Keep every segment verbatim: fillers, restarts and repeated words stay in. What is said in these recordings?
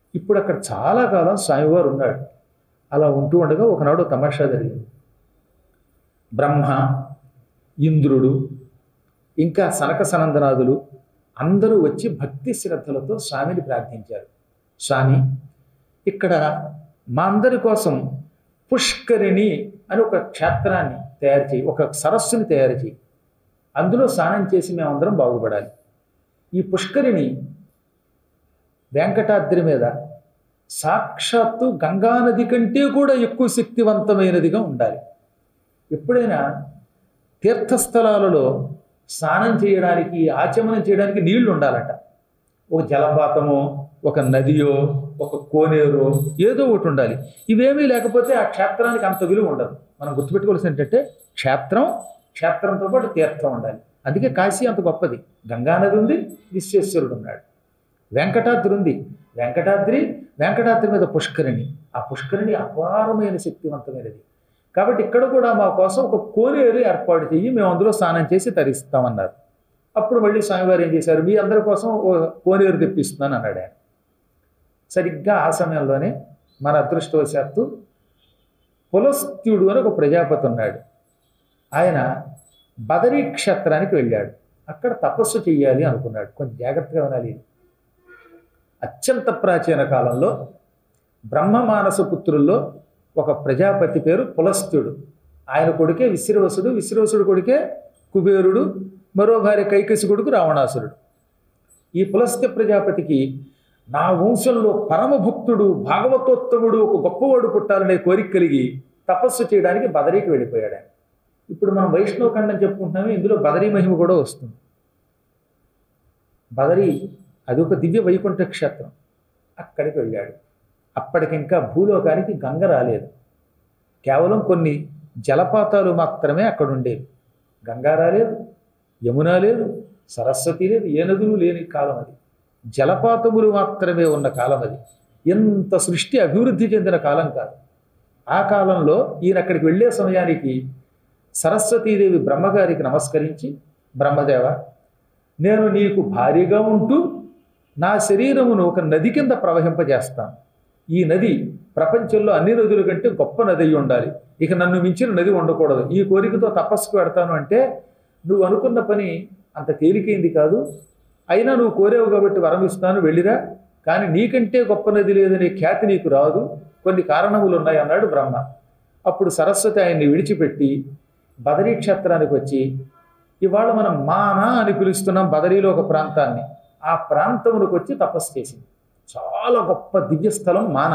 ఇప్పుడు అక్కడ చాలా కాలం స్వామివారు ఉన్నాడు. అలా ఉంటూ ఉండగా ఒకనాడు తమాషా జరిగింది. బ్రహ్మ, ఇంద్రుడు, ఇంకా సనక సనందనాదులు అందరూ వచ్చి భక్తి శ్రద్ధలతో స్వామిని ప్రార్థించారు. స్వామి, ఇక్కడ మా అందరి కోసం పుష్కరిణి అని ఒక క్షేత్రాన్ని తయారు చేయి, ఒక సరస్సుని తయారు చేయి, అందులో స్నానం చేసి మేమందరం బాగుపడాలి. ఈ పుష్కరిణి వెంకటాద్రి మీద సాక్షాత్తు గంగానది కంటే కూడా ఎక్కువ శక్తివంతమైనదిగా ఉండాలి. ఎప్పుడైనా తీర్థస్థలాలలో స్నానం చేయడానికి, ఆచమనం చేయడానికి నీళ్లు ఉండాలట. ఒక జలపాతమో, ఒక నదియో, ఒక కోనేరో ఏదో ఒకటి ఉండాలి. ఇవేమీ లేకపోతే ఆ క్షేత్రానికి అంత విలువ ఉండదు. మనం గుర్తుపెట్టుకోవాల్సింది ఏంటంటే క్షేత్రం, క్షేత్రంతో పాటు తీర్థం ఉండాలి. అందుకే కాశీ అంత గొప్పది. గంగానది ఉంది, విశ్వేశ్వరుడు ఉన్నాడు. వెంకటాద్రి ఉంది, వెంకటాద్రి వెంకటాద్రి మీద పుష్కరిణి. ఆ పుష్కరిణి అపారమైన శక్తివంతమైనది. కాబట్టి ఇక్కడ కూడా మా కోసం ఒక కోనేరు ఏర్పాటు చెయ్యి, మేము అందులో స్నానం చేసి తరిస్తామన్నారు. అప్పుడు మళ్ళీ స్వామివారు ఏం చేశారు, మీ అందరి కోసం ఓ కోనేరు తెప్పిస్తున్నాను అన్నాడు ఆయన. సరిగ్గా ఆ సమయంలోనే మన అదృష్టవశాత్తు పులస్త్యుడు అని ఒక ప్రజాపతి ఉన్నాడు. ఆయన బదరీ క్షేత్రానికి వెళ్ళాడు. అక్కడ తపస్సు చెయ్యాలి అనుకున్నాడు. కొంచెం జాగ్రత్తగా వినాలి. అత్యంత ప్రాచీన కాలంలో బ్రహ్మమానస పుత్రుల్లో ఒక ప్రజాపతి పేరు పులస్త్యుడు. ఆయన కొడుకే విశ్రవసుడు, విశ్రవసుడు కొడుకే కుబేరుడు, మరో భార్య కైకసి కొడుకు రావణాసురుడు. ఈ పులస్త్య ప్రజాపతికి నా వంశంలో పరమభక్తుడు, భాగవతోత్తముడు, ఒక గొప్పవాడు పుట్టాలనే కోరిక కలిగి తపస్సు చేయడానికి బదరీకి వెళ్ళిపోయాడు ఆయన. ఇప్పుడు మనం వైష్ణవ ఖండం చెప్పుకుంటున్నాము, ఇందులో బదరీ మహిమ కూడా వస్తుంది. బదరీ అది ఒక దివ్య వైకుంఠ క్షేత్రం. అక్కడికి వెళ్ళాడు. అప్పటికింకా భూలోకానికి గంగ రాలేదు. కేవలం కొన్ని జలపాతాలు మాత్రమే అక్కడ ఉండేవి. గంగా రాలేదు, యమున లేదు, సరస్వతి లేదు, ఏ నదులు లేని కాలం అది. జలపాతములు మాత్రమే ఉన్న కాలం అది. ఎంత సృష్టి అభివృద్ధి చెందిన కాలం కాదు. ఆ కాలంలో ఈయన అక్కడికి వెళ్ళే సమయానికి సరస్వతీదేవి బ్రహ్మగారికి నమస్కరించి, బ్రహ్మదేవ, నేను నీకు భారీగా ఉంటూ నా శరీరమును ఒక నది కింద ప్రవహింపజేస్తాను. ఈ నది ప్రపంచంలో అన్ని నదుల కంటే గొప్ప నది అయి ఉండాలి. ఇక నన్ను మించిన నది ఉండకూడదు. ఈ కోరికతో తపస్సుకు పెడతాను అంటే నువ్వు అనుకున్న పని అంత తేలికైంది కాదు. అయినా నువ్వు కోరేవు కాబట్టి వరం ఇస్తాను, వెళ్ళిరా. కానీ నీకంటే గొప్ప నది లేదనే ఖ్యాతి నీకు రాదు, కొన్ని కారణములు ఉన్నాయి అన్నాడు బ్రహ్మ. అప్పుడు సరస్వతి ఆయన్ని విడిచిపెట్టి బదరీ క్షేత్రానికి వచ్చి, ఇవాళ మనం మాన అని పిలుస్తున్నాం బదరీలో ఒక ప్రాంతాన్ని, ఆ ప్రాంతమునికి వచ్చి తపస్సు చేసింది. చాలా గొప్ప దివ్యస్థలం మాన.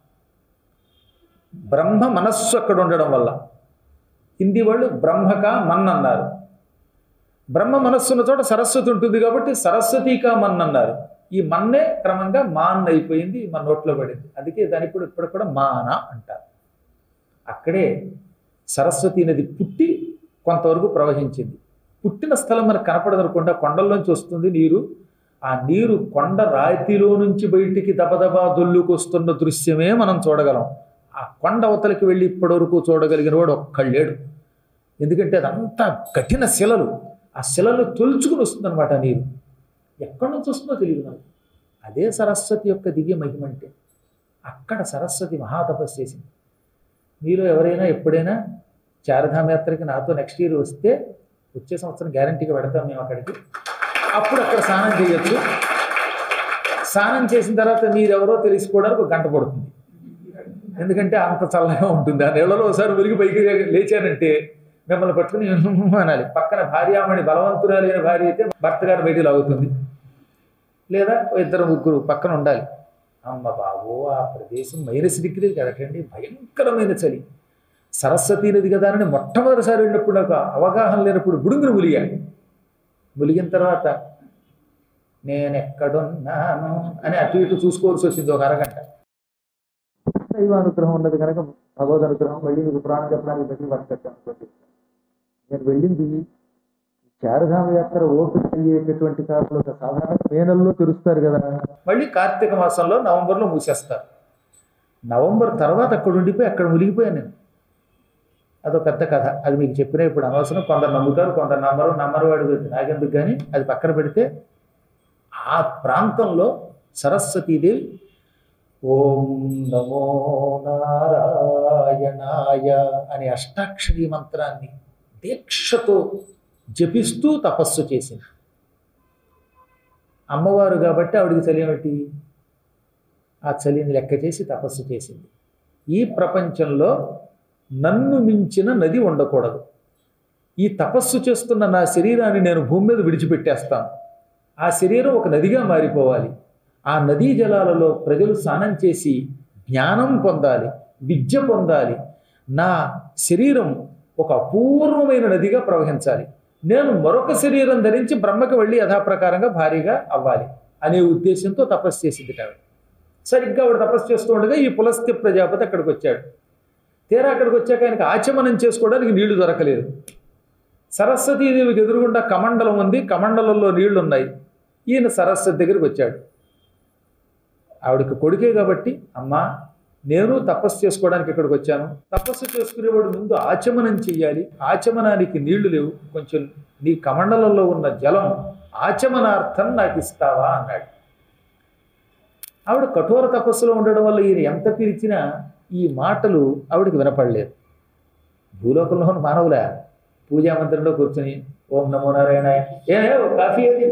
బ్రహ్మ మనస్సు అక్కడ ఉండడం వల్ల హిందీ వాళ్ళు బ్రహ్మకా మన్ అన్నారు. బ్రహ్మ మనస్సున్న చోట సరస్వతి ఉంటుంది కాబట్టి సరస్వతీకా మన్ అన్నారు. ఈ మన్నే క్రమంగా మాన్ అయిపోయింది, మన నోట్లో పడింది. అందుకే దాని ఇప్పుడు ఇప్పుడు కూడా మాన అంటారు. అక్కడే సరస్వతీ నది పుట్టి కొంతవరకు ప్రవహించింది. పుట్టిన స్థలం మనకు కనపడదనుకుండా కొండల్లోంచి వస్తుంది నీరు. ఆ నీరు కొండ రాతిలో నుంచి బయటికి దబదబా దొల్లుకొస్తున్న దృశ్యమే మనం చూడగలం. ఆ కొండ అవతలకి వెళ్ళి ఇప్పటివరకు చూడగలిగిన వాడు ఒక్కళ్ళేడు. ఎందుకంటే అదంతా కఠిన శిలలు. ఆ శిలలు తొలుచుకుని వస్తుందన్నమాట నీరు. ఎక్కడి నుంచి వస్తుందో తెలియదు మనకు. అదే సరస్వతి యొక్క దివ్య మహిమ అంటే. అక్కడ సరస్వతి మహాతపస్సు చేసింది. మీలో ఎవరైనా ఎప్పుడైనా చారధామ యాత్రకి నాతో నెక్స్ట్ ఇయర్ వస్తే, వచ్చే సంవత్సరం గ్యారంటీగా పెడతాం మేము అక్కడికి. అప్పుడు అక్కడ స్నానం చేయొచ్చు. స్నానం చేసిన తర్వాత మీరెవరో తెలుసుకోవడానికి ఒక గంట పడుతుంది. ఎందుకంటే అంత చల్లగా ఉంటుంది. ఆ నెలలో ఒకసారి వెలిగి పైకి లేచారంటే మిమ్మల్ని పట్టుకుని అనాలి. పక్కన భార్యామణి బలవంతురాలైన భార్య అయితే భర్త గారు బయటికి లాగుతుంది, లేదా ఇద్దరు ముగ్గురు పక్కన ఉండాలి. అమ్మ బాబో, ఆ ప్రదేశం మైనస్ డిగ్రీ కదటండి, భయంకరమైన చలి. సరస్వతీ నది కదా అని మొట్టమొదటిసారి వెళ్ళినప్పుడు నాకు అవగాహన లేనప్పుడు గుడుగురు ములిగాను. ములిగిన తర్వాత నేను ఎక్కడున్నాను అని అటు ఇటు చూసుకోవాల్సి వచ్చింది ఒక అరగంట. దైవ అనుగ్రహం ఉన్నది కనుక భగవద్ అనుగ్రహం మళ్ళీ మీకు పురాణం చెప్పడానికి బట్టి వర్తించాను. నేను వెళ్ళింది చారధామ యాత్ర ఓపెన్ అయ్యేటటువంటి కాలంలో, సాధారణ మే నెలలో తెరుస్తారు కదా, మళ్ళీ కార్తీక మాసంలో నవంబర్లో మూసేస్తారు. నవంబర్ తర్వాత అక్కడ ఉండిపోయి అక్కడ మునిగిపోయాను నేను. అదో పెద్ద కథ, అది మీకు చెప్పినా ఇప్పుడు అనవసరం. కొందరు నమ్ముతారు, కొందరు నమ్మరు. నమ్మరు వాడి నాకెందుకు కానీ అది పక్కన పెడితే, ఆ ప్రాంతంలో సరస్వతీదేవి ఓం నమో నారాయణాయ అనే అష్టాక్షరీ మంత్రాన్ని దీక్షతో జపిస్తూ తపస్సు చేసింది. అమ్మవారు కాబట్టి ఆవిడికి చలి ఏమిటి? ఆ చలిని లెక్క చేసి తపస్సు చేసింది. ఈ ప్రపంచంలో నన్ను మించిన నది ఉండకూడదు. ఈ తపస్సు చేస్తున్న నా శరీరాన్ని నేను భూమి మీద విడిచిపెట్టేస్తాను. ఆ శరీరం ఒక నదిగా మారిపోవాలి. ఆ నదీ జలాలలో ప్రజలు స్నానం చేసి జ్ఞానం పొందాలి, విద్య పొందాలి. నా శరీరం ఒక అపూర్వమైన నదిగా ప్రవహించాలి. నేను మరొక శరీరం ధరించి బ్రహ్మకి వెళ్ళి యథాప్రకారంగా భారీగా అవ్వాలి అనే ఉద్దేశంతో తపస్సు చేసింది కాబట్టి సరిగ్గా ఆవిడ తపస్సు చేస్తూ ఉండగా ఈ పులస్త్య ప్రజాపతి అక్కడికి వచ్చాడు. తీరా అక్కడికి వచ్చాక ఆయనకు ఆచమనం చేసుకోవడానికి నీళ్లు దొరకలేదు. సరస్వతీదేవికి ఎదురుగుండా కమండలం ఉంది, కమండలంలో నీళ్లు ఉన్నాయి. ఈయన సరస్వతి దగ్గరికి వచ్చాడు. ఆవిడకి కొడుకే కాబట్టి, అమ్మా నేను తపస్సు చేసుకోవడానికి ఇక్కడికి వచ్చాను. తపస్సు చేసుకునేవాడు ముందు ఆచమనం చెయ్యాలి. ఆచమనానికి నీళ్లు లేవు, కొంచెం నీ కమండలంలో ఉన్న జలం ఆచమనార్థం నాకు ఇస్తావా అన్నాడు. ఆవిడ కఠోర తపస్సులో ఉండడం వల్ల ఈయన ఎంత పిలిచినా ఈ మాటలు ఆవిడకి వినపడలేదు. భూలోకంలో ఉన్న మానవులా పూజా మందిరంలో కూర్చొని ఓం నమో నారాయణ, ఏ కాఫీ అది,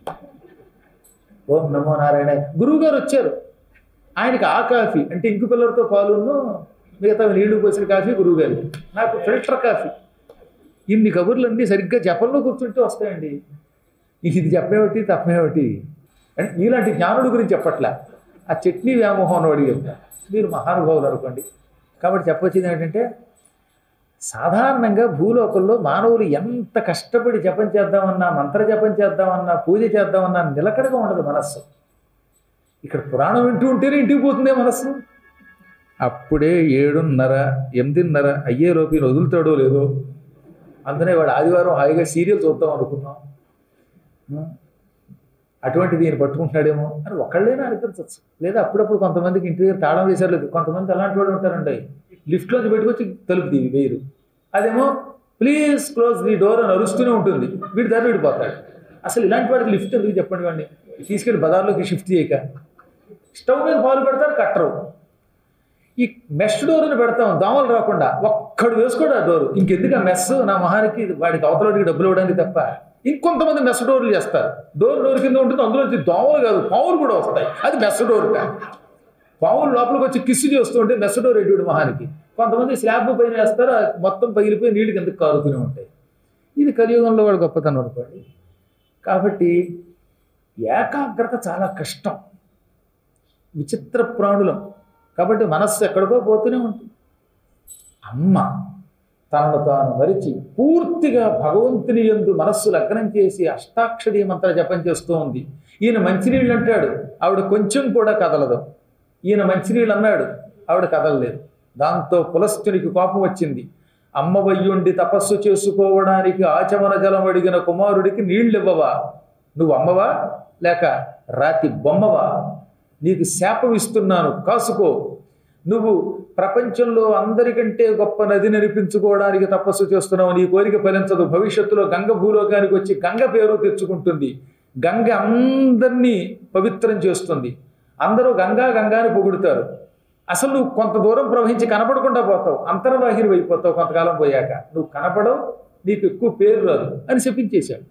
ఓం నమో నారాయణ. గురువు గారు వచ్చారు, ఆయనకి ఆ కాఫీ అంటే ఇంకు పిల్లలతో పాలును మిగతా నీళ్లు పోసిన కాఫీ గురువు గారి, నాకు ఫిల్టర్ కాఫీ. ఇన్ని కబుర్లన్నీ సరిగ్గా జపంలో కూర్చుంటే వస్తాయండి. ఇది చెప్పేమిటి తప్పేమిటి అంటే మీలాంటి జ్ఞానుడి గురించి చెప్పట్లే, ఆ చట్నీ వ్యామోహం అడిగి చెప్తా. మీరు మహానుభావులు అనుకోండి. కాబట్టి చెప్పొచ్చింది ఏంటంటే, సాధారణంగా భూలోకంలో మానవులు ఎంత కష్టపడి జపం చేద్దామన్నా, మంత్ర జపం చేద్దామన్నా, పూజ చేద్దామన్నా నిలకడగా ఉండదు మనస్సు. ఇక్కడ పురాణం వింటూ ఉంటేనే ఇంటికి పోతుందే మనస్సు. అప్పుడే ఏడున్నర ఎనిమిదిన్నర అయ్యేలోపు ఈయన వదులుతాడో లేదో, అందునే వాడు ఆదివారం హాయిగా సీరియల్ చూద్దాం అనుకున్నాం, అటువంటిది ఈయన పట్టుకుంటున్నాడేమో అని ఒకళ్ళైనా అనిపించవచ్చు. లేదా అప్పుడప్పుడు కొంతమందికి ఇంటి దగ్గర తాళం వేశారు లేదు, కొంతమంది అలాంటి వాడు ఉంటారండి, లిఫ్ట్లోంచి పెట్టుకొచ్చి తలుపు తీవి వేయరు, అదేమో ప్లీజ్ క్లోజ్ ది డోర్ అని అరుస్తూనే ఉంటుంది, వీడి దారి వీడిపోతాడు. అసలు ఇలాంటి వాడికి లిఫ్ట్ ఎందుకు చెప్పండి, వాడిని తీసుకెళ్ళి బజార్లోకి షిఫ్ట్ చేయక. స్టవ్ మీద పాలు పెడతారు, కట్టరు. ఈ మెష్ డోర్ని పెడతాం దోమలు రాకుండా, ఒక్కడు వేసుకోడు ఆ డోరు. ఇంకెందుకు ఆ మెస్ నా మహానికి, వాడికి అవతలడికి డబ్బులు ఇవ్వడానికి తప్ప. ఇంకొంతమంది మెస్ డోర్లు చేస్తారు, డోర్ డోర్ కింద ఉంటుంది, అందులోంచి దోమలు కాదు పావులు కూడా వస్తాయి, అది మెస్ డోర్. పావులు లోపలికి వచ్చి కిస్సు చేస్తూ ఉంటే మెస్ డోర్ ఎడ్యుడు మహానికి. కొంతమంది స్లాబ్ పైన వేస్తారు, మొత్తం పగిలిపోయి నీళ్ళు కిందకు కారుతూనే ఉంటాయి. ఇది కలియుగంలో వాడు గొప్పతనం అనుకోండి. కాబట్టి ఏకాగ్రత చాలా కష్టం, విచిత్ర ప్రాణులం. కాబట్టి మనస్సు ఎక్కడికో పోతూనే ఉంటుంది. అమ్మ తనను తాను మరిచి పూర్తిగా భగవంతుని యందు మనస్సు లగ్నం చేసి అష్టాక్షరీ మంత్ర జపం చేస్తూ ఉంది. ఈయన మంచినీళ్ళు అంటాడు, ఆవిడ కొంచెం కూడా కదలదు. ఈయన మంచినీళ్ళు అన్నాడు, ఆవిడ కదలలేదు. దాంతో పులస్త్యునికి కోపం వచ్చింది. అమ్మ వయ్యుండి తపస్సు చేసుకోవడానికి ఆచమన జలం అడిగిన కుమారుడికి నీళ్ళివ్వవా? నువ్వు అమ్మవా లేక రాతి బొమ్మవా? నీకు శాపం ఇస్తున్నాను, కాసుకో. నువ్వు ప్రపంచంలో అందరికంటే గొప్ప నదిని అనిపించుకోవడానికి తపస్సు చేస్తున్నావు, నీ కోరిక ఫలించదు. భవిష్యత్తులో గంగ భూలోకానికి వచ్చి గంగ పేరు తెచ్చుకుంటుంది. గంగ అందరినీ పవిత్రం చేస్తుంది. అందరూ గంగా గంగాని పొగుడుతారు. అసలు నువ్వు కొంత దూరం ప్రవహించి కనపడకుండా పోతావు, అంతర్వాహిని అయిపోతావు. కొంతకాలం పోయాక నువ్వు కనపడవు, నీకు ఎక్కువ పేరు రాదు అని చెప్పించేశాడు.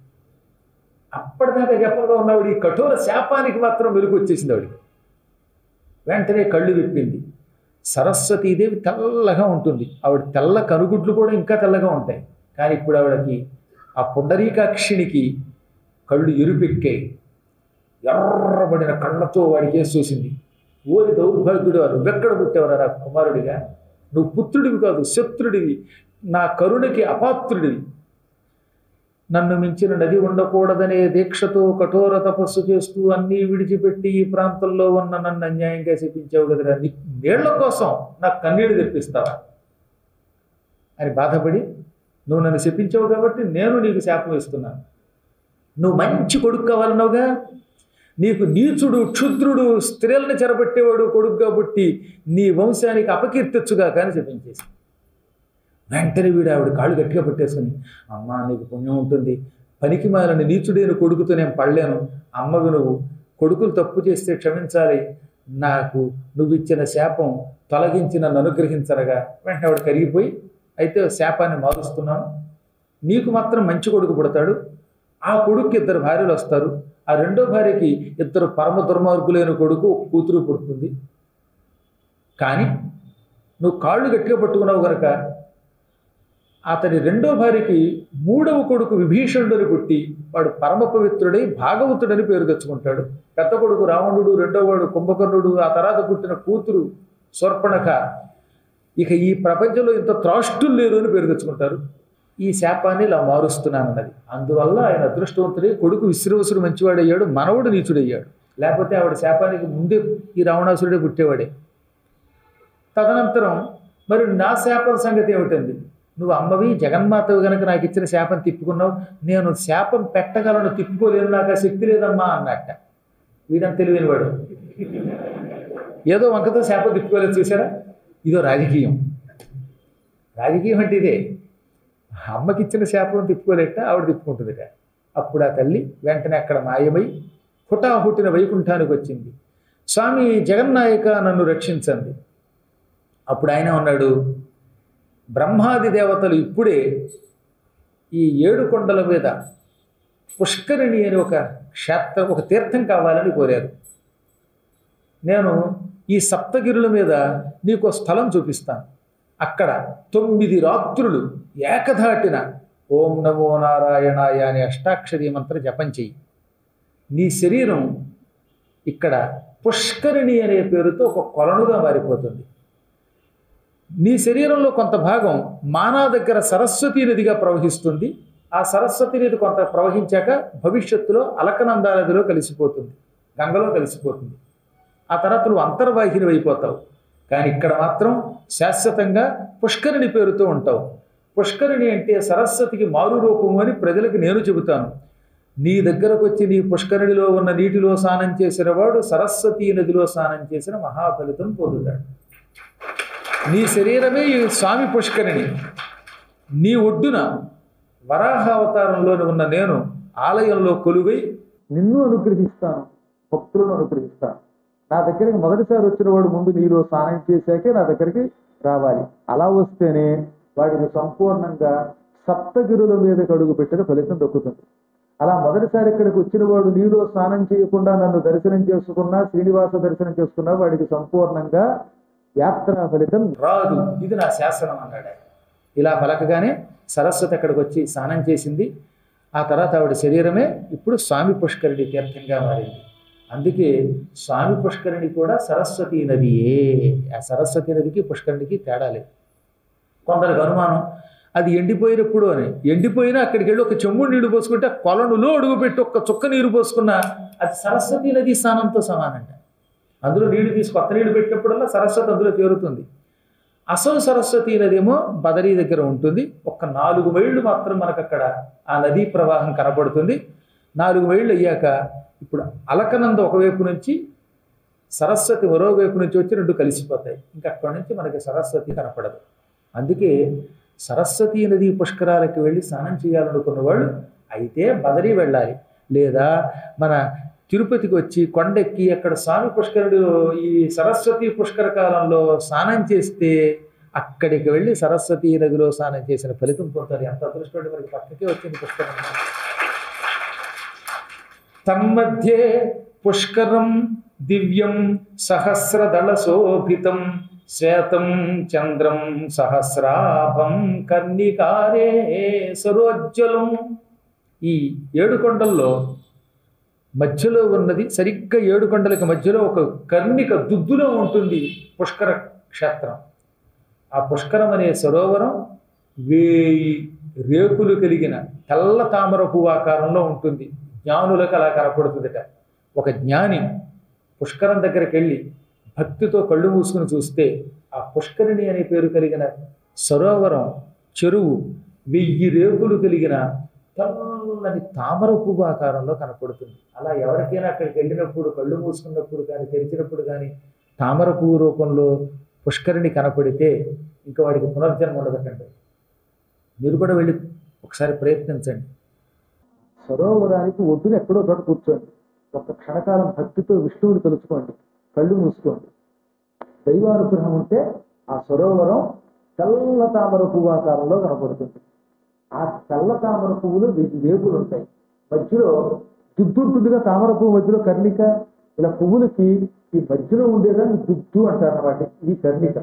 అప్పటిదాకా జపంలో ఉన్నవాడు ఈ కఠోర శాపానికి మాత్రం వెలుగు వచ్చేసింది ఆవిడికి. వెంటనే కళ్ళు విప్పింది. సరస్వతీదేవి తెల్లగా ఉంటుంది, ఆవిడ తెల్ల కనుగుడ్లు కూడా ఇంకా తెల్లగా ఉంటాయి. కానీ ఇప్పుడు ఆవిడకి ఆ పుండరీకాక్షినికి కళ్ళు ఎరుపెక్కాయి. ఎర్రబడిన కళ్ళతో వాడికి వేసి చూసింది. ఓరి దౌర్భాగ్యుడు, నువ్వెక్కడ పుట్టేవరా నా కుమారుడిగా? నువ్వు పుత్రుడివి కాదు, శత్రుడివి, నా కరుణకి అపాత్రుడివి. నన్ను మించిన నది ఉండకూడదనే దీక్షతో కఠోర తపస్సు చేస్తూ అన్నీ విడిచిపెట్టి ఈ ప్రాంతంలో ఉన్న నన్ను అన్యాయంగా శపించావు కదరా, నీ నీళ్ల కోసం నాకు కన్నీళ్ళు తెప్పిస్తావా అని బాధపడి, నువ్వు నన్ను శపించావు కాబట్టి నేను నీకు శాపం ఇస్తున్నాను. నువ్వు మంచి కొడుకు కావాలన్నావుగా, నీకు నీచుడు క్షుద్రుడు స్త్రీలను చెరబట్టేవాడు కొడుకుగా పుట్టి నీ వంశానికి అపకీర్తిచ్చుగా కానీ చెప్పించేసి. వెంటనే వీడు ఆవిడ కాళ్ళు గట్టిగా పట్టేసుకుని, అమ్మ నీకు పుణ్యం ఉంటుంది, పనికి మాలని నీచుడైన కొడుకుతో నేను పడలేను, అమ్మవి నువ్వు, కొడుకులు తప్పు చేస్తే క్షమించాలి, నాకు నువ్వు ఇచ్చిన శాపం తొలగించి నన్ను అనుగ్రహించరగా వెంటనే ఆవిడ కరిగిపోయి, అయితే శాపాన్ని మారుస్తున్నాను, నీకు మాత్రం మంచి కొడుకు పుడతాడు, ఆ కొడుకు ఇద్దరు భార్యలు వస్తారు, ఆ రెండో భార్యకి ఇద్దరు పరమ దుర్మార్గులైన కొడుకు కూతురు పుడుతుంది. కానీ నువ్వు కాళ్ళు గట్టిగా పట్టుకున్నావు కనుక అతని రెండో భార్యకి మూడవ కొడుకు విభీషణుడిని పుట్టి వాడు పరమ పవిత్రుడై భాగవతుడని పేరు తెచ్చుకుంటాడు. పెద్ద కొడుకు రావణుడు, రెండో వాడు కుంభకర్ణుడు, ఆ తర్వాత పుట్టిన కూతురు శూర్పణఖ ఇక ఈ ప్రపంచంలో ఇంత త్రాష్టులు లేరు అని పేరు తెచ్చుకుంటారు. ఈ శాపాన్ని ఇలా మారుస్తున్నానన్నది. అందువల్ల ఆయన అదృష్టవంతుడే, కొడుకు విశ్రవసుడు మంచివాడయ్యాడు, మనవడు నీచుడయ్యాడు. లేకపోతే ఆవిడ శాపానికి ముందే ఈ రావణాసురుడే పుట్టేవాడే. తదనంతరం మరి నా శాపం సంగతి ఏమిటంది? నువ్వు అమ్మవి జగన్మాతవి కనుక నాకు ఇచ్చిన శాపం తిప్పుకున్నావు, నేను శాపం పెట్టగలను తిప్పుకోలేను, నాకు ఆ శక్తి లేదమ్మా అన్నట్ట. వీడంత తెలివైనవాడు, ఏదో వంకతో శాపం తిప్పుకోలేదు. చూసారా, ఇదో రాజకీయం. రాజకీయం అంటే ఇదే, అమ్మకి ఇచ్చిన శాపం తిప్పుకోలేట ఆవిడ తిప్పుకుంటుందిట. అప్పుడు ఆ తల్లి వెంటనే అక్కడ మాయమై హుటాహుటిన వైకుంఠానికి వచ్చింది. స్వామి జగన్నాయక నన్ను రక్షించండి. అప్పుడు ఆయన ఉన్నాడు, బ్రహ్మాది దేవతలు ఇప్పుడే ఈ ఏడు కొండల మీద పుష్కరిణి అని ఒక క్షేత్రం, ఒక తీర్థం కావాలని కోరారు. నేను ఈ సప్తగిరుల మీద నీకు స్థలం చూపిస్తాను, అక్కడ తొమ్మిది రాత్రులు ఏకధాటిన ఓం నమో నారాయణాయ అనే అష్టాక్షరీ మంత్ర జపం చెయ్యి. నీ శరీరం ఇక్కడ పుష్కరిణి అనే పేరుతో ఒక కొలనుగా మారిపోతుంది. నీ శరీరంలో కొంత భాగం మానా దగ్గర సరస్వతీ నదిగా ప్రవహిస్తుంది. ఆ సరస్వతీ నది కొంత ప్రవహించాక భవిష్యత్తులో అలకనందా నదిలో కలిసిపోతుంది, గంగలో కలిసిపోతుంది. ఆ తర్వాత నువ్వు అంతర్వాహిని అయిపోతావు. కానీ ఇక్కడ మాత్రం శాశ్వతంగా పుష్కరిణి పేరుతో ఉంటావు. పుష్కరిణి అంటే సరస్వతికి మారు రూపము అని ప్రజలకు నేను చెబుతాను. నీ దగ్గరకు వచ్చి నీ పుష్కరిణిలో ఉన్న నీటిలో స్నానం చేసిన వాడు సరస్వతీ నదిలో స్నానం చేసిన మహాఫలితం పొందుతాడు. నీ శరీరమే ఈ స్వామి పుష్కరిణి. నీ ఒడ్డున వరాహ అవతారంలోని ఉన్న నేను ఆలయంలో కొలువై నిన్ను అనుగ్రహిస్తాను, భక్తులను అనుగ్రహిస్తాను. నా దగ్గరికి మొదటిసారి వచ్చిన వాడు ముందు నీలో స్నానం చేశాకే నా దగ్గరికి రావాలి. అలా వస్తేనే వాడికి సంపూర్ణంగా సప్తగిరుల మీదకి అడుగు పెట్టిన ఫలితం దక్కుతుంది. అలా మొదటిసారి ఇక్కడికి వచ్చిన వాడు నీలో స్నానం చేయకుండా నన్ను దర్శనం చేసుకున్నా, శ్రీనివాస దర్శనం చేసుకున్నా వాడికి సంపూర్ణంగా యాత్రా ఫలితం రాదు. ఇది నా శాసనం అన్నాడు. ఇలా పలకగానే సరస్వతి అక్కడికి వచ్చి స్నానం చేసింది. ఆ తర్వాత ఆవిడ శరీరమే ఇప్పుడు స్వామి పుష్కరిణి తీర్థంగా మారింది. అందుకే స్వామి పుష్కరిణి కూడా సరస్వతీ నదియే. ఆ సరస్వతీ నదికి పుష్కరిణికి తేడా లేదు. కొందరికి అనుమానం, అది ఎండిపోయినప్పుడు అని. ఎండిపోయినా అక్కడికి వెళ్ళి ఒక చెమ్ముడు నీళ్లు పోసుకుంటే కొలనులో అడుగుపెట్టి ఒక్క చుక్క నీరు పోసుకున్నా అది సరస్వతీ నది స్నానంతో సమానంట. అందులో నీళ్లు తీసి కొత్త నీళ్లు పెట్టినప్పుడల్లా సరస్వతి అందులో చేరుతుంది. అసలు సరస్వతీ నది ఏమో బదరీ దగ్గర ఉంటుంది. ఒక్క నాలుగు మైళ్ళు మాత్రం మనకు అక్కడ ఆ నదీ ప్రవాహం కనపడుతుంది. నాలుగు మైళ్ళు అయ్యాక ఇప్పుడు అలకనంద ఒకవైపు నుంచి, సరస్వతి మరోవైపు నుంచి వచ్చి రెండు కలిసిపోతాయి. ఇంకా అక్కడి నుంచి మనకి సరస్వతి కనపడదు. అందుకే సరస్వతీ నది పుష్కరాలకి వెళ్ళి స్నానం చేయాలనుకున్న వాళ్ళు అయితే బదరీ వెళ్ళాలి, లేదా మన తిరుపతికి వచ్చి కొండెక్కి అక్కడ స్వామి పుష్కరుడు ఈ సరస్వతి పుష్కర కాలంలో స్నానం చేస్తే అక్కడికి వెళ్ళి సరస్వతీ నదిలో స్నానం చేసిన ఫలితం పొందుతారు. ఎంత అదృష్టం, మనకి పక్కకే వచ్చింది పుష్కరం. తన్మధ్యే పుష్కరం దివ్యం సహస్రదళ శోభితం శ్వేతం చంద్రం సహస్రాభం కర్ణికారే సరోజ్వలం. ఈ ఏడు కొండల్లో మధ్యలో ఉన్నది, సరిగ్గా ఏడు కొండలకి మధ్యలో ఒక కర్ణిక దుద్దులో ఉంటుంది పుష్కర క్షేత్రం. ఆ పుష్కరం అనే సరోవరం వేయి రేకులు కలిగిన తెల్ల తామర పువ్వు ఆకారంలో ఉంటుంది. జ్ఞానులకు అలా కనపడుతుందట. ఒక జ్ఞాని పుష్కరం దగ్గరికి వెళ్ళి భక్తితో కళ్ళు మూసుకుని చూస్తే ఆ పుష్కరిణి అనే పేరు కలిగిన సరోవరం చెరువు వెయ్యి రేకులు కలిగిన తెల్లని తామర పువ్వు ఆకారంలో కనపడుతుంది. అలా ఎవరికైనా అక్కడికి వెళ్ళినప్పుడు కళ్ళు మూసుకున్నప్పుడు కానీ తెరిచినప్పుడు కానీ తామర పువ్వు రూపంలో పుష్కరిణి కనపడితే ఇంకా వాడికి పునర్జన్మ ఉండదటండి. మీరు కూడా వెళ్ళి ఒకసారి ప్రయత్నించండి. సరోవరానికి ఒడ్డున ఎక్కడో చోట కూర్చోండి, ఒక క్షణకాలం భక్తితో విష్ణువుని తెలుసుకోండి. కళ్ళు మూసుకోండి. దైవానుగ్రహం ఉంటే ఆ సరోవరం తెల్ల తామర పువ్వు ఆకారంలో కనపడుతుంది. ఆ తెల్ల తామర పువ్వులు వెయ్యి వేపులు ఉంటాయి. మధ్యలో దుద్దుంటుందిగా తామర పువ్వు మధ్యలో కర్ణిక. ఇలా పువ్వులకి ఈ మధ్యలో ఉండేదాన్ని దుద్దు అంటారు అన్నమాట. ఇది కర్ణిక.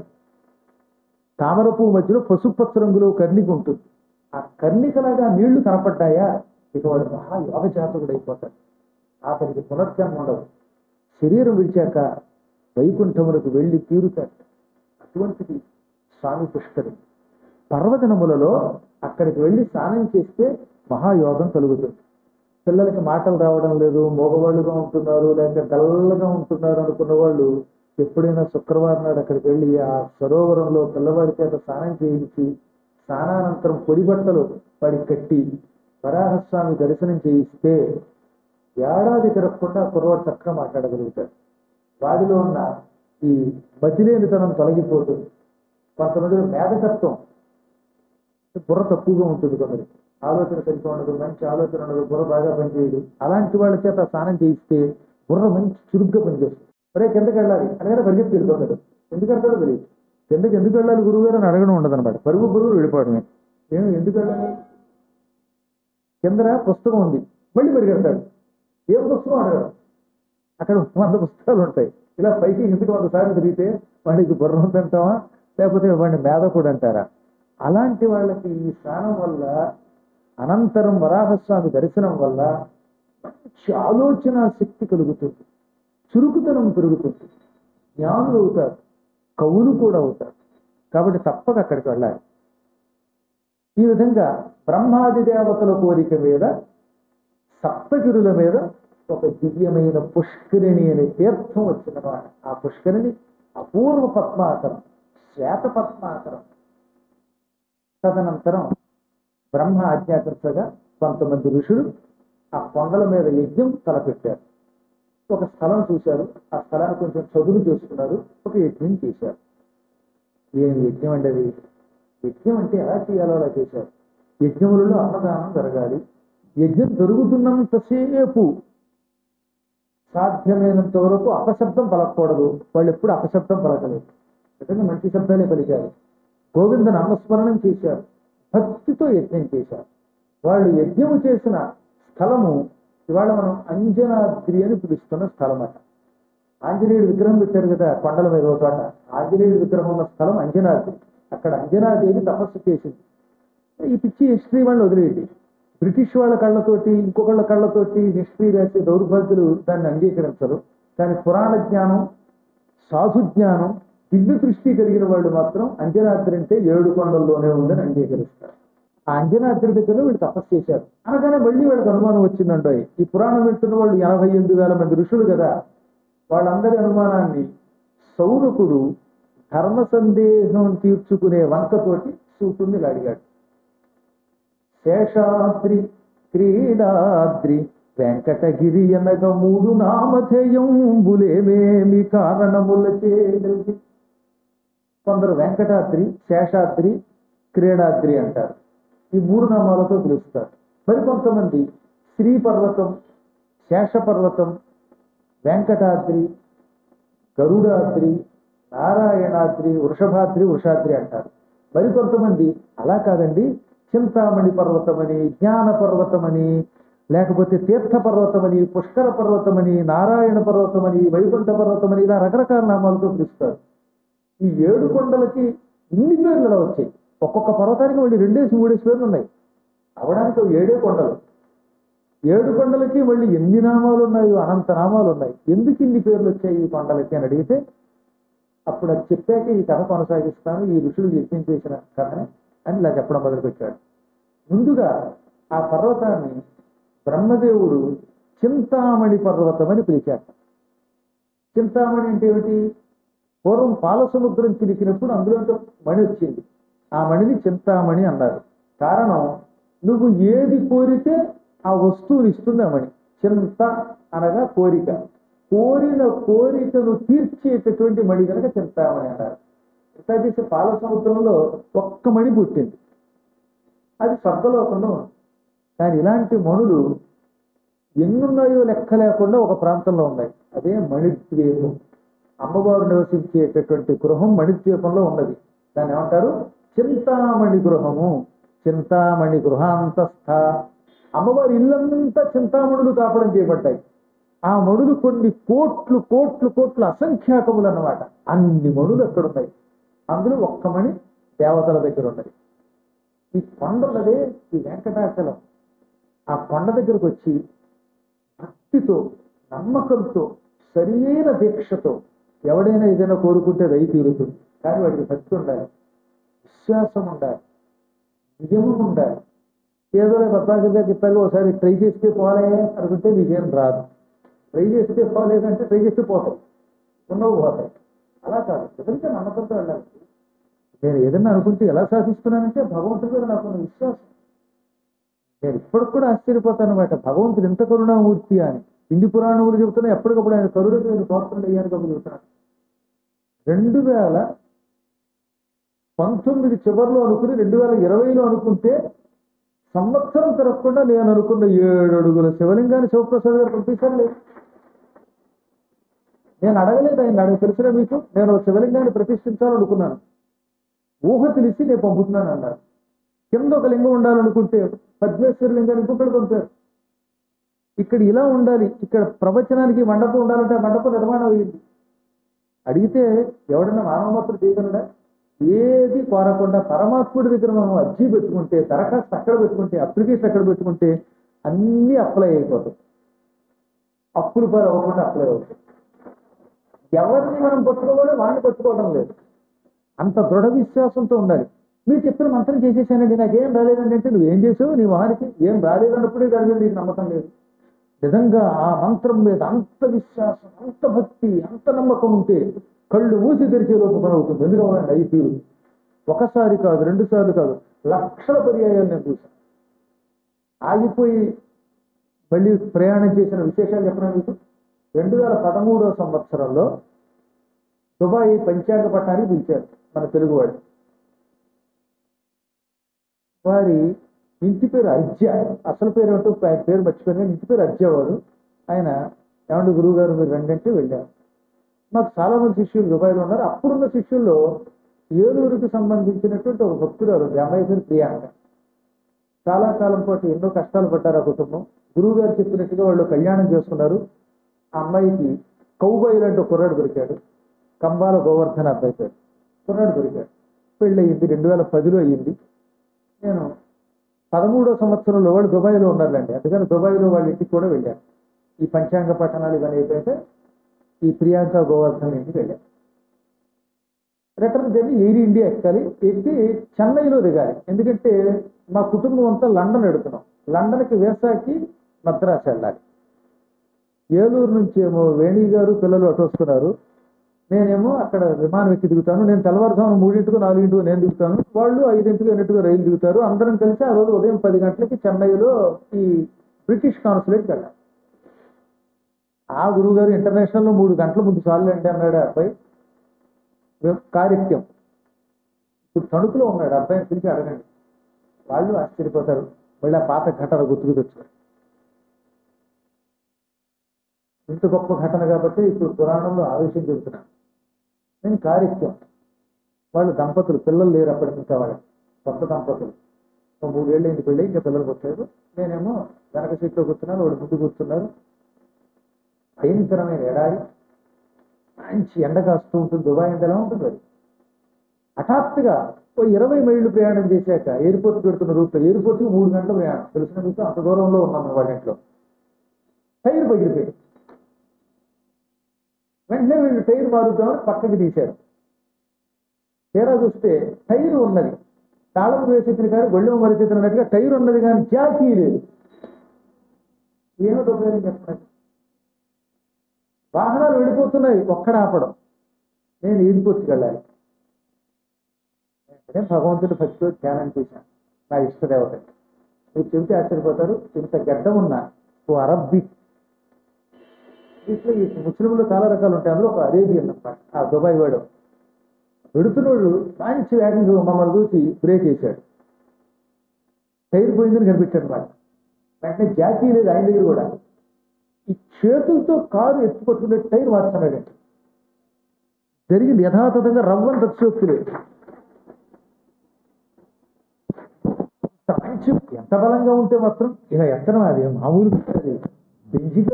తామర పువ్వు మధ్యలో పసుపచ్చ రంగులో కర్ణిక ఉంటుంది. ఆ కర్ణికలాగా నీళ్లు కనపడ్డాయా, ఇక వాడు మహా యోగ జాతకుడు అయిపోతాడు. అతనికి పునర్జన్మ ఉండదు. శరీరం విడిచాక వైకుంఠములకు వెళ్ళి తీరుతాడు. అటువంటిది స్వామి పుష్కరి. పర్వదినములలో అక్కడికి వెళ్ళి స్నానం చేస్తే మహాయోగం కలుగుతుంది. పిల్లలకి మాటలు రావడం లేదు, మగవాళ్ళుగా ఉంటున్నారు, లేక డల్లగా ఉంటున్నారు అనుకున్న వాళ్ళు ఎప్పుడైనా శుక్రవారం నాడు అక్కడికి వెళ్ళి ఆ సరోవరంలో పిల్లవాడి చేత స్నానం చేయించి స్నానానంతరం పొడి బట్టలు వాడికి కట్టి వరాహస్వామి దర్శనం చేయిస్తే ఏడాది తిరగకుండా కుర్రవాడు చక్కగా మాట్లాడగలుగుతాడు. వాడిలో ఉన్న ఈ మతిలేనితనం తొలగిపోతుంది. కొంతమందిలో మేధకత్వం, బుర్ర తక్కువగా ఉంటుంది, కొందరికి ఆలోచన సరిగ్గా ఉండదు, మంచి ఆలోచన ఉండదు, బుర్ర బాగా పనిచేయదు. అలాంటి వాళ్ళ చేత స్నానం చేయిస్తే బుర్ర మంచి చురుగ్గా పనిచేస్తుంది. మరే కిందకి వెళ్ళాలి అనగానే పరిగెత్తి వెళ్ళిపోతాడు. ఎందుకు వెళ్తాడో తెలియదు. కిందకి ఎందుకు వెళ్ళాలి గురువు గారు అని అడగడం ఉండదు అనమాట. పరుగు బరువు వెళ్ళిపోవడమే. ఏమి ఎందుకు వెళ్ళాలి? కింద పుస్తకం ఉంది, మళ్ళీ పరిగెడతాడు. ఏం పుస్తకం అడగడం? అక్కడ వంద పుస్తకాలు ఉంటాయి. ఇలా పైకి ఎందుకు వంద సార్లు తిరిగితే వాడికి బుర్ర ఉందంటావా, లేకపోతే వాడిని మేధకుడు అంటారా? అలాంటి వాళ్ళకి ఈ స్నానం వల్ల, అనంతరం వరాహస్వామి దర్శనం వల్ల మంచి ఆలోచన శక్తి కలుగుతుంది, చురుకుతనం పెరుగుతుంది, జ్ఞానులు అవుతారు, కవులు కూడా అవుతారు. కాబట్టి తప్పక అక్కడికి వెళ్ళాలి. ఈ విధంగా బ్రహ్మాది దేవతల కోరిక మీద సప్తగిరుల మీద ఒక దివ్యమైన పుష్కరిణి అనే తీర్థం వచ్చిందన్నమాట. ఆ పుష్కరిణి అపూర్వ పద్మాకరం, శ్వేత పద్మాకరం. తదనంతరం బ్రహ్మ ఆజ్ఞాకర్తగా కొంతమంది ఋషులు ఆ కొండల మీద యజ్ఞం తలపెట్టారు. ఒక స్థలం చూశారు, ఆ స్థలాన్ని కొంచెం చదువు చేసుకున్నారు, ఒక యజ్ఞం చేశారు. ఏం యజ్ఞం అంటే అది? యజ్ఞం అంటే ఎలా చేయాలో అలా చేశారు. యజ్ఞములలో అన్నదానం జరగాలి. యజ్ఞం జరుగుతున్నంతసేపు సాధ్యమైనంత వరకు అపశబ్దం పలకూడదు. వాళ్ళు ఎప్పుడు అపశబ్దం పలకలేదు, నిజంగా మంచి శబ్దాలే పలికారు. గోవింద నామస్మరణం చేశారు, భక్తితో యజ్ఞం చేశారు. వాళ్ళు యజ్ఞము చేసిన స్థలము ఇవాళ మనం అంజనాద్రి అని పిలుస్తున్న స్థలం అట. ఆంజనేయుడు విగ్రహం పెట్టారు కదా కొండల మీద ఒక చోట, ఆంజనేయుడు విగ్రహం ఉన్న స్థలం అంజనాద్రి. అక్కడ అంజనాదేవి తపస్సు చేసింది. ఈ పిచ్చి హిస్టరీ వాళ్ళు వదిలేయండి. బ్రిటిష్ వాళ్ళ కళ్ళతోటి, ఇంకొకళ్ళ కళ్ళతోటి హిస్టరీ రాసే దౌర్భాగ్యులు దాన్ని అంగీకరించరు. కానీ పురాణ జ్ఞానం, సాధు జ్ఞానం, దివ్య దృష్టి కలిగిన వాళ్ళు మాత్రం అంజనాద్రి అంటే ఏడు కొండల్లోనే ఉందని అంగీకరిస్తారు. ఆ అంజనాద్రి దగ్గర వీళ్ళు తపస్సు చేశారు. అనగానే మళ్ళీ వీళ్ళకి అనుమానం వచ్చిందంటే, ఈ పురాణం వింటున్న వాళ్ళు ఎనభై ఎనిమిది వేల మంది ఋషులు కదా, వాళ్ళందరి అనుమానాన్ని సౌనకుడు ధర్మ సందేహం తీర్చుకునే వంకతోటి సూతుని అడిగాడు. శేషాద్రి క్రీడాద్రి వెంకటగిరి అనగ మూడు నామధేయంబులేమేమి కారణముల చేయగలిగి. కొందరు వెంకటాద్రి, శేషాద్రి, క్రీడాద్రి అంటారు. ఈ మూడు నామాలతో పిలుస్తారు. మరికొంతమంది శ్రీ పర్వతం, శేష పర్వతం, వెంకటాద్రి, గరుడాద్రి, నారాయణాద్రి, వృషభాద్రి, వృషాద్రి అంటారు. మరికొంతమంది అలా కాదండి, చింతామణి పర్వతమని, జ్ఞాన పర్వతమని, లేకపోతే తీర్థ పర్వతమని, పుష్కర పర్వతమని, నారాయణ పర్వతమని, వైకుంఠ పర్వతమని, ఇలా రకరకాల నామాలతో పిలుస్తారు. ఈ ఏడు కొండలకి ఇన్ని పేర్లు ఎలా వచ్చాయి? ఒక్కొక్క పర్వతానికి మళ్ళీ రెండేసి మూడేసి పేర్లు ఉన్నాయి. అవడానికి ఏడే కొండలు. ఏడు కొండలకి మళ్ళీ ఎన్ని నామాలు ఉన్నాయో, అనంత నామాలు ఉన్నాయి. ఎందుకు ఇన్ని పేర్లు వచ్చాయి ఈ కొండలకి అని అడిగితే, అప్పుడు అది చెప్పాక ఈ కథ కొనసాగిస్తాను, ఈ ఋషులు యజ్ఞం చేసిన కథని అని ఇలా చెప్పడం మొదలుపెట్టాడు. ముందుగా ఆ పర్వతాన్ని బ్రహ్మదేవుడు చింతామణి పర్వతం అని పిలిచాడు. చింతామణి అంటే ఏమిటి? పూర్వం పాల సముద్రం చిలికినప్పుడు అందులో మణి వచ్చింది. ఆ మణిని చింతామణి అన్నారు. కారణం, నువ్వు ఏది కోరితే ఆ వస్తువుని ఇస్తుంది ఆ మణి. చింత అనగా కోరిక, కోరిన కోరికను తీర్చేటటువంటి మణి కనుక చింతామణి అన్నారు. ఇంత చేసే పాల సముద్రంలో ఒక్క మణి పుట్టింది, అది స్వర్గలోకంలో ఉంది. కానీ ఇలాంటి మణులు ఎన్నున్నాయో లెక్క లేకుండా ఒక ప్రాంతంలో ఉన్నాయి. అదే మణిద్వీపం. అమ్మవారు నివసించేటటువంటి గృహం మణిద్వీపంలో ఉన్నది. దాన్ని ఏమంటారు? చింతామణి గృహము. చింతామణి గృహాంతస్థ. అమ్మవారి ఇల్లంతా చింతామణులు తాపడం చేయబడ్డాయి. ఆ మణులు కొన్ని కోట్లు కోట్లు కోట్లు అసంఖ్యాకములు అన్నమాట. అన్ని మణులు అక్కడ ఉన్నాయి. అందులో ఒక్క మణి దేవతల దగ్గర ఉన్నది. ఈ కొండ ఉన్నదే ఈ వెంకటాచలం. ఆ కొండ దగ్గరకు వచ్చి భక్తితో నమ్మకంతో సరియైన దీక్షతో ఎవడైనా ఏదైనా కోరుకుంటే అది తీరుతుంది. కానీ వాడికి భక్తి ఉండాలి, విశ్వాసం ఉండాలి, నియమం ఉండాలి. ఏదో పద్మాకర్గా చెప్పాక ఒకసారి ట్రై చేస్తే పోలే అనుకుంటే నీకేం రాదు. ట్రై చేస్తే పోలేదంటే ట్రై చేస్తే పోతాయి, ఉన్నవి పోతాయి. అలా కాదు, నిజంగా నమ్మకంతో వెళ్ళాలి. నేను ఏదన్నా అనుకుంటే ఎలా సాధిస్తున్నానంటే భగవంతుడి మీద నాకున్న విశ్వాసం. నేను ఇప్పటికి కూడా ఆశ్చర్యపోతాను అనమాట, భగవంతుడు ఎంత కరుణామూర్తి అని. హిందీ పురాణములు చెబుతున్నా, ఎప్పటికప్పుడు ఆయన కరుణకు నేను పాత్రలు అయ్యాను కాబట్టి చెబుతున్నాను. రెండు వేల పంతొమ్మిది చివరిలో అనుకుని రెండు వేల ఇరవైలో అనుకుంటే సంవత్సరం తిరగకుండా నేను అనుకున్న ఏడు అడుగుల శివలింగాన్ని శివప్రసాద్ గారు పంపించారు. లేదు, నేను అడగలేదు ఆయన. అడగ తెలిసినా మీకు నేను శివలింగాన్ని ప్రతిష్ఠించాలనుకున్నాను. ఊహ తెలిసి నేను పంపుతున్నాను అన్నారు. కింద ఒక లింగం ఉండాలనుకుంటే పద్మేశ్వర లింగాన్ని ఇంకొకటి పంపారు. ఇక్కడ ఇలా ఉండాలి, ఇక్కడ ప్రవచనానికి మండపం ఉండాలంటే ఆ మండపం నిర్మాణం అయ్యింది. అడిగితే ఎవడన్నా మానవమాత్రం చేయగలడా? ఏది కోరకుండా పరమాత్ముడి దగ్గర మనం అర్జీ పెట్టుకుంటే, దరఖాస్తు అక్కడ పెట్టుకుంటే, అప్లికేషన్ అక్కడ పెట్టుకుంటే అన్నీ అప్లై అయిపోతాయి. అప్పులు పాలు అవ్వకుండా అప్లై అవుతాయి. ఎవరిని మనం పట్టుకోవాలి, వాడిని పట్టుకోవడం లేదు. అంత దృఢ విశ్వాసంతో ఉండాలి. మీరు చెప్పిన మంత్రం చేసేసానండి, నాకేం రాలేదండి అంటే నువ్వేం చేసావు? నీ వారికి ఏం రాలేదన్నప్పుడే దాని మీద నీకు నమ్మకం లేదు. నిజంగా ఆ మంత్రం మీద అంత విశ్వాసం, అంత భక్తి, అంత నమ్మకం ఉంటే కళ్ళు మూసి తెరిచే లోపు పని అవుతుంది. ఎందుకంటే అయి తీరు ఒకసారి కాదు, రెండు సార్లు కాదు, లక్షల పర్యాయాలు నేను చూశాను. ఆగిపోయి మళ్ళీ ప్రయాణం చేసిన విశేషాలు చెప్పినా మీకు. రెండు వేల పదమూడవ సంవత్సరంలో దుబాయ్ పంచాంగ పట్టణానికి పిలిచారు మన తెలుగువాడు. వారి ఇంటి పేరు అజ్జ, అసలు పేరు ఏమిటో ఆయన పేరు మర్చిపోయిన, ఇంటి పేరు అజ్జవారు. ఆయన ఏమంటే గురువు గారు మీరు రండి అంటే వెళ్ళారు. మాకు చాలా మంది శిష్యులు దుబాయ్లో ఉన్నారు. అప్పుడున్న శిష్యుల్లో ఏలూరుకి సంబంధించినటువంటి ఒక భక్తురాలు, అమ్మాయి పేరు ప్రియాంక. చాలా కాలం పాటు ఎన్నో కష్టాలు పడ్డారు ఆ కుటుంబం. గురువు గారు చెప్పినట్టుగా వాళ్ళు కళ్యాణం చేసుకున్నారు. ఆ అమ్మాయికి కౌబాయి లాంటి ఒక కుర్రాడు దొరికాడు, కంబాల గోవర్ధన అబ్బాయి పేరు. కుర్రాడు దొరికాడు, పెళ్ళి అయ్యింది. రెండు వేల పదిలో అయ్యింది. నేను పదమూడో సంవత్సరంలో వాళ్ళు దుబాయ్లో ఉన్నారులేండి, అందుకని దుబాయ్లో వాళ్ళ ఇంటికి కూడా వెళ్ళాను. ఈ పంచాంగ పట్టణాలు ఇవన్నీ అయిపోయితే ఈ ప్రియాంక గోవర్ధన్ ఇంటికి వెళ్ళాను. రిటర్న్ జర్నీ ఎయిర్ ఇండియా ఎక్కాలి, ఎక్కి చెన్నైలో దిగాలి. ఎందుకంటే మా కుటుంబం అంతా లండన్ ఎడుతున్నాం. లండన్కి వీసాకి మద్రాసు వెళ్ళాలి. ఏలూరు నుంచి ఏమో వేణి గారు పిల్లలు అటు వస్తున్నారు. నేనేమో అక్కడ విమానం ఎక్కి దిగుతాను. నేను తెల్లవారుజామున మూడింటికో నాలుగింటికో నేను దిగుతాను, వాళ్ళు ఐదింటికో ఎన్నింటికో రైలు దిగుతారు. అందరం కలిసి ఆ రోజు ఉదయం పది గంటలకి చెన్నైలో ఈ బ్రిటిష్ కాన్సులేట్కి వెళ్ళాలి. ఆ గురువు గారు ఇంటర్నేషనల్లో మూడు గంటల ముందు చాలు అండి అన్నాడు అబ్బాయి. కార్యక్రమం ఇప్పుడు తణుకులో ఉన్నాడు. అబ్బాయిని పిలిచి అడగండి, వాళ్ళు ఆశ్చర్యపోతారు. మళ్ళీ ఆ పాత ఘటన గుర్తుకు తెచ్చుకోరు. ఇంత గొప్ప ఘటన కాబట్టి ఇప్పుడు పురాణంలో ఆ విషయం చెబుతున్నాను. నేను కార్యక్రమం, వాళ్ళు దంపతులు, పిల్లలు లేరు అప్పటికి, ఇంకా వాళ్ళ కొత్త దంపతులు. మూడేళ్ళు అయింది పెళ్ళి, ఇంకా పిల్లలు వచ్చారు. నేనేమో వెనక సీట్లో కూర్చున్నాను, వాళ్ళు ముందు కూర్చున్నారు. భయంకరమైన ఎడారి, మంచి ఎండ కాస్తూ ఉంటుంది. దుబాయ్ ఎండ ఎలా ఉంటుంది అది. హఠాత్తుగా ఓ ఇరవై మైళ్ళు ప్రయాణం చేశాక ఎయిర్పోర్ట్ పెడుతున్న రూట్లో, ఎయిర్పోర్ట్కి మూడు గంటల ప్రయాణం తెలిసిన మీకు, అంత దూరంలో ఉన్నాను వాళ్ళ ఇంట్లో. టైర్ పగిలిపోయింది. వెంటనే వీళ్ళు టైర్ మారుద్దామని పక్కకి తీశారు. తీరా చూస్తే టైర్ ఉన్నది, తాళం వేసేసిన కానీ గొళ్ళెం మరిచేసినట్టుగా టైర్ ఉన్నది కానీ జాకీ లేదు. ఏమో ఉపయోగం చెప్పండి. వాహనాలు వెళ్ళిపోతున్నాయి, ఒక్కడ ఆపడం. నేను ఎయిర్పోర్ట్కి వెళ్ళాలి. నేను భగవంతుడి భక్తితో ధ్యానం చేశాను, నా ఇష్టదేవత. మీరు చెబితే ఆశ్చర్యపోతారు. ఇంత గడ్డం ఉన్న ఓ అరబ్బీ, ఇట్లా ఈ ముస్లింలు చాలా రకాలు ఉంటాయి, అందులో ఒక అరేబియన్ అన్నమాట. ఆ దుబాయ్ వాడు వెడుతున్నాడు, మంచి వేగంగా మమ్మల్ని చూసి బ్రేక్ వేశాడు. టైర్ పోయిందని కనిపించాడు అనమాట. వెంటనే జాకీ లేదు ఆయన దగ్గర కూడా. ఈ చేతులతో కారు ఎత్తి పట్టుకునే టైర్ మార్చున్నాడండి. జరిగింది యథాతథంగా రవ్వంత అతిశయోక్తి లేదు. మంచి ఎంత బలంగా ఉంటే మాత్రం ఇలా ఎత్తడం అది మామూలు అది బెంజిగా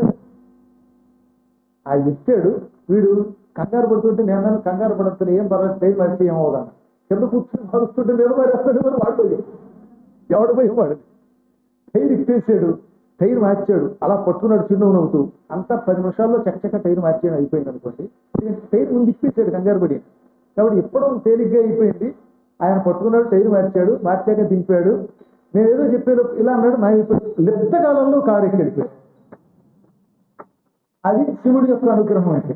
ఆ ఎత్తాడు. వీడు కంగారు పడుతుంటే నేను కంగారు పడుతుంది, ఏం పర్వాలేదు టైం మరిచి ఏమవుదాను, కింద కూర్చొని మారుస్తుంటే నేను మారేస్తాడు, మరి వాడిపోయాడు, ఎవడు పోయి వాడు టైర్ ఇప్పేసాడు, టైర్ మార్చాడు, అలా పట్టుకున్నాడు చిన్న నవ్వుతూ. అంతా పది నిమిషాల్లో చక్కచక్క టైర్ మార్చేయడం అయిపోయింది అనుకోండి. టైర్ ముందు ఇప్పేసాడు కంగారు పడి, కాబట్టి ఇప్పడం తేలిగ్గా అయిపోయింది. ఆయన పట్టుకున్నాడు, టైర్ మార్చాడు, మార్చాక దింపాడు. నేను ఏదో చెప్పాను ఇలా అన్నాడు, నా అయిపోయాడు. లిప్త కాలంలో కారు ఎక్కి వెళ్ళిపోయాడు. అది శివుడి యొక్క అనుగ్రహం అంటే.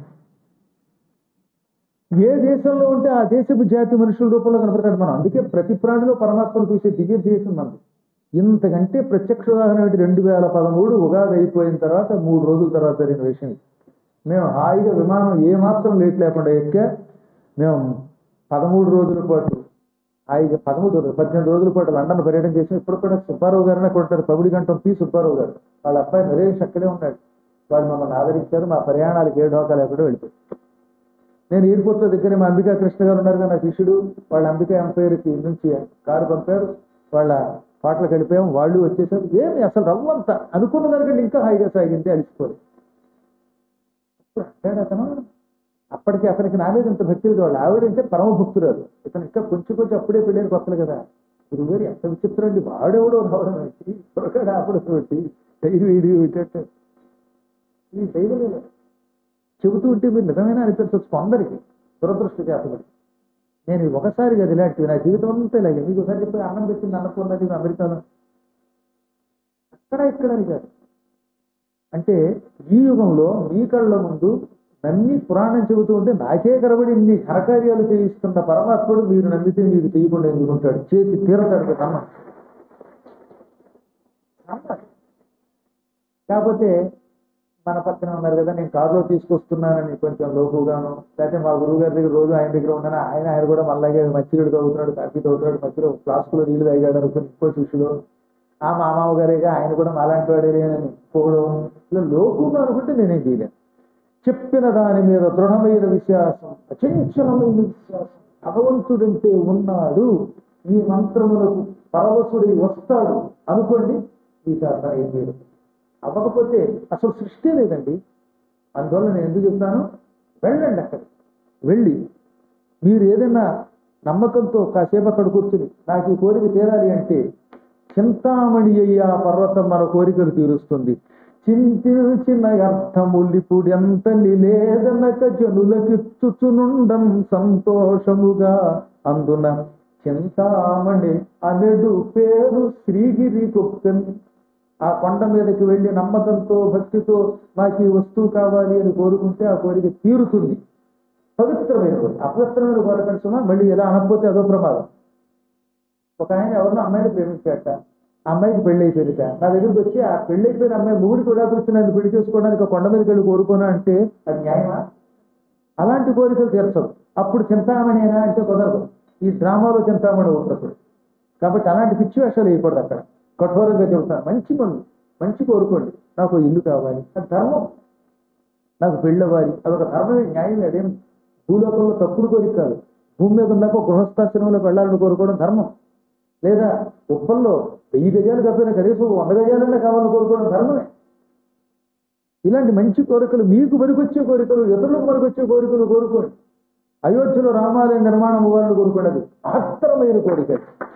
ఏ దేశంలో ఉంటే ఆ దేశపు జాతి మనుషుల రూపంలో కనపడతాడు మనం. అందుకే ప్రతి ప్రాణిలో పరమాత్మను చూసే దివ్య దేశం మనది. ఇంతకంటే ప్రత్యక్ష ఉదాహరణ రెండు వేల పదమూడు ఉగాది అయిపోయిన తర్వాత మూడు రోజుల తర్వాత జరిగిన విషయం. మేము హాయిగా విమానం ఏమాత్రం లేట్ లేకుండా ఎక్కా. మేము పదమూడు రోజుల పాటు హాయిగా పదమూడు రోజులు పద్దెనిమిది రోజుల పాటు లండన్ పర్యటన చేసాం. ఇప్పుడు కూడా సుబ్బారావు గారిని కొట్టారు, పబడి గంటం పి సుబ్బారావు గారు. వాళ్ళ అబ్బాయి నరేష్ అక్కడే ఉన్నాడు. వాళ్ళు మమ్మల్ని ఆదరించారు. మా ప్రయాణాలకు ఏ డోకా లేకుండా వెళ్ళిపోయి నేను ఎయిర్పోర్ట్లో దగ్గర మా అంబికా కృష్ణ గారు ఉన్నారు, నా శిష్యుడు. వాళ్ళ అంబికా ఎంపైర్కి నుంచి కారు పంపారు. వాళ్ళ పాటలు గడిపాం, వాళ్ళు వచ్చేసారు. ఏమి అసలు రవ్వంతా అనుకున్న దానికంటే ఇంకా హాయిగా సాగింది, అలిసిపోరు. అంటాడు అతను. అప్పటికి అతనికి నా మీద ఇంత భక్తి లేదు. వాళ్ళు ఆవిడంటే పరమ భక్తురాలు. ఇతను ఇంకా కొంచెం కొంచెం అప్పుడే పెళ్ళైన కొత్తలు కదా. గురుగారు ఎంత విచిత్రం అండి, వాడెవడో రావడం ఏంటి, త్వరగా ఆపడం ఏంటి, టైరు వీడి ఏంటంటే ఈ దైవలేదు చెబుతూ ఉంటే మీరు నిజమైన అనిపించవచ్చు కొందరికి, దురదృష్ట జాతకుడికి. నేను ఒకసారి అది ఇలాంటివి నా జీవితం అంతా ఇలాగే. మీకు ఒకసారి చెప్పి అన్నం పెట్టింది అన్నపూర్ణది అమెరికాలో, అక్కడ ఇక్కడ అని కాదు. అంటే ఈ యుగంలో మీ కళ్ళ ముందు నమ్మి పురాణం చెబుతూ ఉంటే నాకే కనబడి ఇన్ని ఘనకార్యాలు చేయిస్తున్న పరమాత్ముడు మీరు నమ్మితే మీకు చేయకుండా ఎందుకుంటాడు, చేసి తీరతాడు నమ్మ. కాకపోతే మన పక్కన ఉన్నారు కదా, నేను కారులో తీసుకొస్తున్నానని కొంచెం లోపుగాను, లేకపోతే మా గురువు గారి దగ్గర రోజు ఆయన దగ్గర ఉన్నాను, ఆయన ఆయన కూడా మళ్ళాగే మచ్చిగడు తవ్వుతున్నాడు, కాఫీ తవ్వుతున్నాడు, మధ్యలో ఫ్లాస్కులో నీళ్లు తాగాడు అనుకుని ఇంకో శిష్యుడు, ఆ మామావ గారేగా ఆయన కూడా మాలాంటి వాడే అని పోవడం, ఇలా లోపుగా అనుకుంటే నేనేం చేయలేను. చెప్పిన దాని మీద దృఢమైన విశ్వాసం, అచంచలమైన విశ్వాసం, భగవంతుడంటే ఉన్నాడు, ఈ మంత్రములకు పరవశుడి వస్తాడు అనుకోండి, ఈ కారణం ఏం లేదు. అవ్వకపోతే అసలు సృష్టి లేదండి. అందువల్ల నేను ఎందుకు చెప్తాను, వెళ్ళండి అక్కడ వెళ్ళి మీరు ఏదైనా నమ్మకంతో కాసేపు అక్కడ కూర్చుని నాకు ఈ కోరిక తీరాలి అంటే చింతామణి అయ్యా పర్వతం మన కోరికలు తీరుస్తుంది. చింతించిన అర్థములిప్పుడు ఎంత నిలేదనక జనులకిచ్చుచునుండం సంతోషముగా అందున చింతామణి అనెడు పేరు శ్రీగిరి గొప్పన్. ఆ కొండ మీదకి వెళ్ళి నమ్మకంతో భక్తితో నాకు ఈ వస్తువు కావాలి అని కోరుకుంటే ఆ కోరిక తీరుతుంది. పవిత్రమైన కోరిక, అపవిత్రమైన కోరిక సుమా మళ్ళీ ఎలా అనకపోతే అదో ప్రమాదం. ఒక ఆయన ఎవరినో అమ్మాయిని ప్రేమించాట, ఆ అమ్మాయికి పెళ్లి అయిపోయిందిట. నా దగ్గరికి వచ్చి ఆ పెళ్లి అయిపోయిన అమ్మాయి మూడు కూడా వచ్చి నన్ను పెళ్లి చేసుకోవడానికి కొండ మీదకి వెళ్ళి కోరుకోనా అంటే అది న్యాయమా? అలాంటి కోరికలు తీర్చవు. అప్పుడు చింతామణినా అంటే కుదరదు. ఈ డ్రామాలో చింతామణి అవుతున్నప్పుడు. కాబట్టి అలాంటి పిచ్చి వేషాలు వేయకూడదు. అక్కడ కఠోరంగా చెబుతాను, మంచి పనులు మంచి కోరుకోండి. నాకు ఇల్లు కావాలి, అది ధర్మం. నాకు పెళ్ళి అవ్వాలి, అదొక ధర్మమే, న్యాయమే. అదేం భూలోకంలో తప్పుడు కోరిక కాదు. భూమి మీద ఉన్నాక గృహస్థాశ్రమంలోకి వెళ్ళాలని కోరుకోవడం ధర్మం. లేదా ఉప్పల్లో వెయ్యి గజాలు కప్పిన కనీసం వంద గజాలన్నా కావాలని కోరుకోవడం ధర్మమే. ఇలాంటి మంచి కోరికలు, మీకు మరికొచ్చే కోరికలు, ఇతరులకు మరికొచ్చే కోరికలు కోరుకోండి. అయోధ్యలో రామాలయ నిర్మాణం అవ్వాలని కోరుకున్నది మహత్తరమైన కోరిక.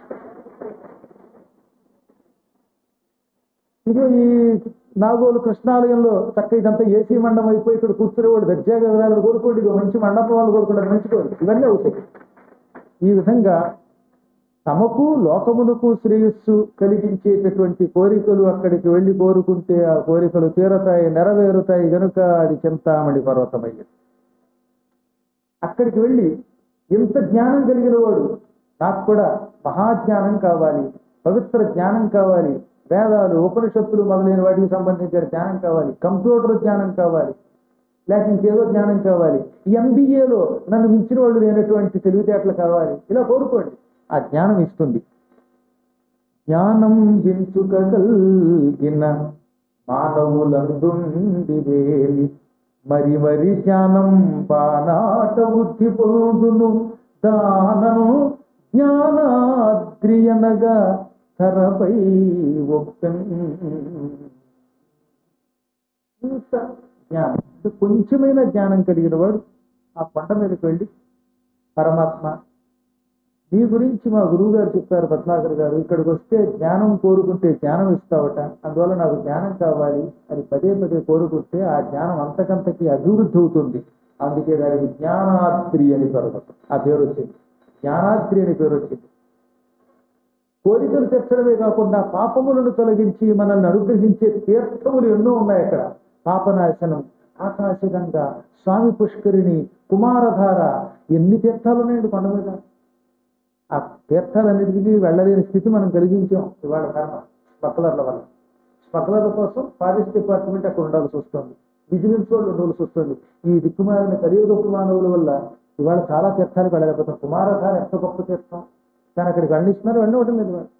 ఇక ఈ నాగోలు కృష్ణాలయంలో చక్క ఇదంతా ఏసీ మండపం అయిపోయి ఇక్కడ కూర్చునేవాడు దర్జాగా విధాలు కోరుకోండి. ఇది మంచి మండపం వాళ్ళు కోరుకుంటారు, మంచి కోరిక. ఇవన్నీ అవుతాయి. ఈ విధంగా తమకు లోకమునకు శ్రేయస్సు కలిగించేటటువంటి కోరికలు అక్కడికి వెళ్ళి కోరుకుంటే ఆ కోరికలు తీరతాయి, నెరవేరుతాయి. కనుక అది చింతామణి పర్వతమయ్యది. అక్కడికి వెళ్ళి ఎంత జ్ఞానం కలిగిన వాడు, నాకు కూడా మహాజ్ఞానం కావాలి, పవిత్ర జ్ఞానం కావాలి, వేదాలు ఉపనిషత్తులు మొదలైన వాటికి సంబంధించిన జ్ఞానం కావాలి, కంప్యూటర్ జ్ఞానం కావాలి, లేక ఇంకేదో జ్ఞానం కావాలి, ఎంబీఏలో నన్ను మించిన వాళ్ళు లేనటువంటి తెలివితేటలు కావాలి, ఇలా కోరుకోండి. ఆ జ్ఞానం ఇస్తుంది. జ్ఞానం వించుక కలిగిన మానవులందుండివేలి మరి మరి జ్ఞానం పానాట బుద్ధి పొందును దానం జ్ఞానాద్రియనగా ధరపై ఒక్కన్. ఇంత జ్ఞానం, కొంచెమైన జ్ఞానం కలిగిన వాడు ఆ కొండ మీదకి వెళ్ళి పరమాత్మ నీ గురించి మా గురువు గారు చెప్పారు, పద్మాకర్ గారు, ఇక్కడికి వస్తే జ్ఞానం కోరుకుంటే జ్ఞానం ఇస్తావట, అందువల్ల నాకు జ్ఞానం కావాలి అని పదే పదే కోరుకుంటే ఆ జ్ఞానం అంతకంతకి అభివృద్ధి అవుతుంది. అందుకే దానికి జ్ఞానాద్రి అని పర్వతం ఆ పేరు వచ్చింది. జ్ఞానాద్రి అని పేరు వచ్చింది. కోరికలు తెచ్చడమే కాకుండా పాపములను తొలగించి మనల్ని అనుగ్రహించే తీర్థములు ఎన్నో ఉన్నాయి అక్కడ. పాపనాశనం, ఆకాశగంగా, స్వామి పుష్కరిణి, కుమారధార, ఎన్ని తీర్థాలు ఉన్నాయండి కొండ మీద. ఆ తీర్థాలన్నిటికీ వెళ్ళలేని స్థితి మనం కలిగించాం ఇవాళ కర్మ స్మగ్లర్ల వల్ల. స్మగ్లర్ల కోసం ఫారెస్ట్ డిపార్ట్మెంట్ అక్కడ ఉండాల్సి వస్తుంది, విజిలెన్స్ వాళ్ళు ఉండాల్సి వస్తుంది. ఈ దిక్కుమారిన కలియుగపు మానవుల వల్ల ఇవాళ చాలా తీర్థాలకు వెళ్ళలేకపోతాం. కుమారధార ఎంత గొప్ప తీర్థం, కానీ అక్కడికి వెళ్ళిస్తున్నారు, వెళ్ళవటం లేదు వాళ్ళు.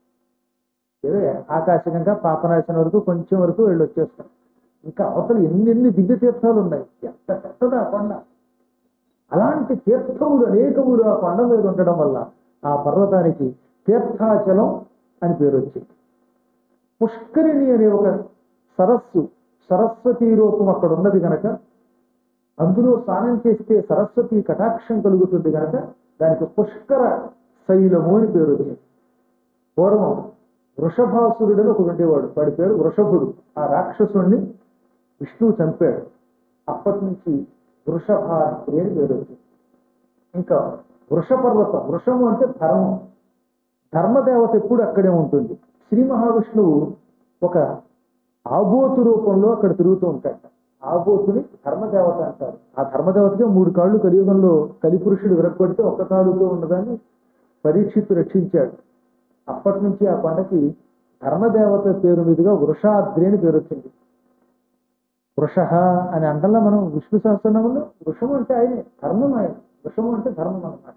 ఏదో ఆకాశంగా పాపనాశనం వరకు కొంచెం వరకు వెళ్ళి వచ్చేస్తాం. ఇంకా అవతల ఎన్ని ఎన్ని దివ్య తీర్థాలు ఉన్నాయి, ఎంత పెద్దదా ఆ కొండ. అలాంటి తీర్థములు అనేకములు ఆ కొండ మీద ఉండడం వల్ల ఆ పర్వతానికి తీర్థాచలం అని పేరు వచ్చింది. పుష్కరిణి అనే ఒక సరస్సు, సరస్వతీ రూపం అక్కడ ఉన్నది కనుక, అందులో స్నానం చేస్తే సరస్వతి కటాక్షం కలుగుతుంది కనుక దానికి పుష్కర శైలము అని పేరు వచ్చింది. పూర్వం వృషభాసురుడని ఒకడు ఉండేవాడు, వాడి పేరు వృషభుడు. ఆ రాక్షసుణ్ణి విష్ణువు చంపాడు. అప్పటి నుంచి వృషభాద్రి అని పేరు వచ్చింది. ఇంకా వృషపర్వతం, వృషము అంటే ధర్మం, ధర్మదేవత ఎప్పుడు అక్కడే ఉంటుంది. శ్రీ మహావిష్ణువు ఒక ఆబోతు రూపంలో అక్కడ తిరుగుతూ ఉంటాడు. ఆబోతుని ధర్మదేవత అంటారు. ఆ ధర్మదేవతకే మూడు కాళ్ళు కలియుగంలో కలిపురుషుడు విరగొడితే ఒక్క కాలుతో ఉన్నదాన్ని పరీక్షిత్తు రక్షించాడు. అప్పటి నుంచి ఆ కొండకి ధర్మదేవత పేరు మీదుగా వృషాద్రి అని పేరు వచ్చింది. వృష అని అంటల్లా మనం విష్ణు సహస్రనామంలో వృషము అంటే ఆయనే, ధర్మం ఆయన. వృషము అంటే ధర్మం అన్నమాట.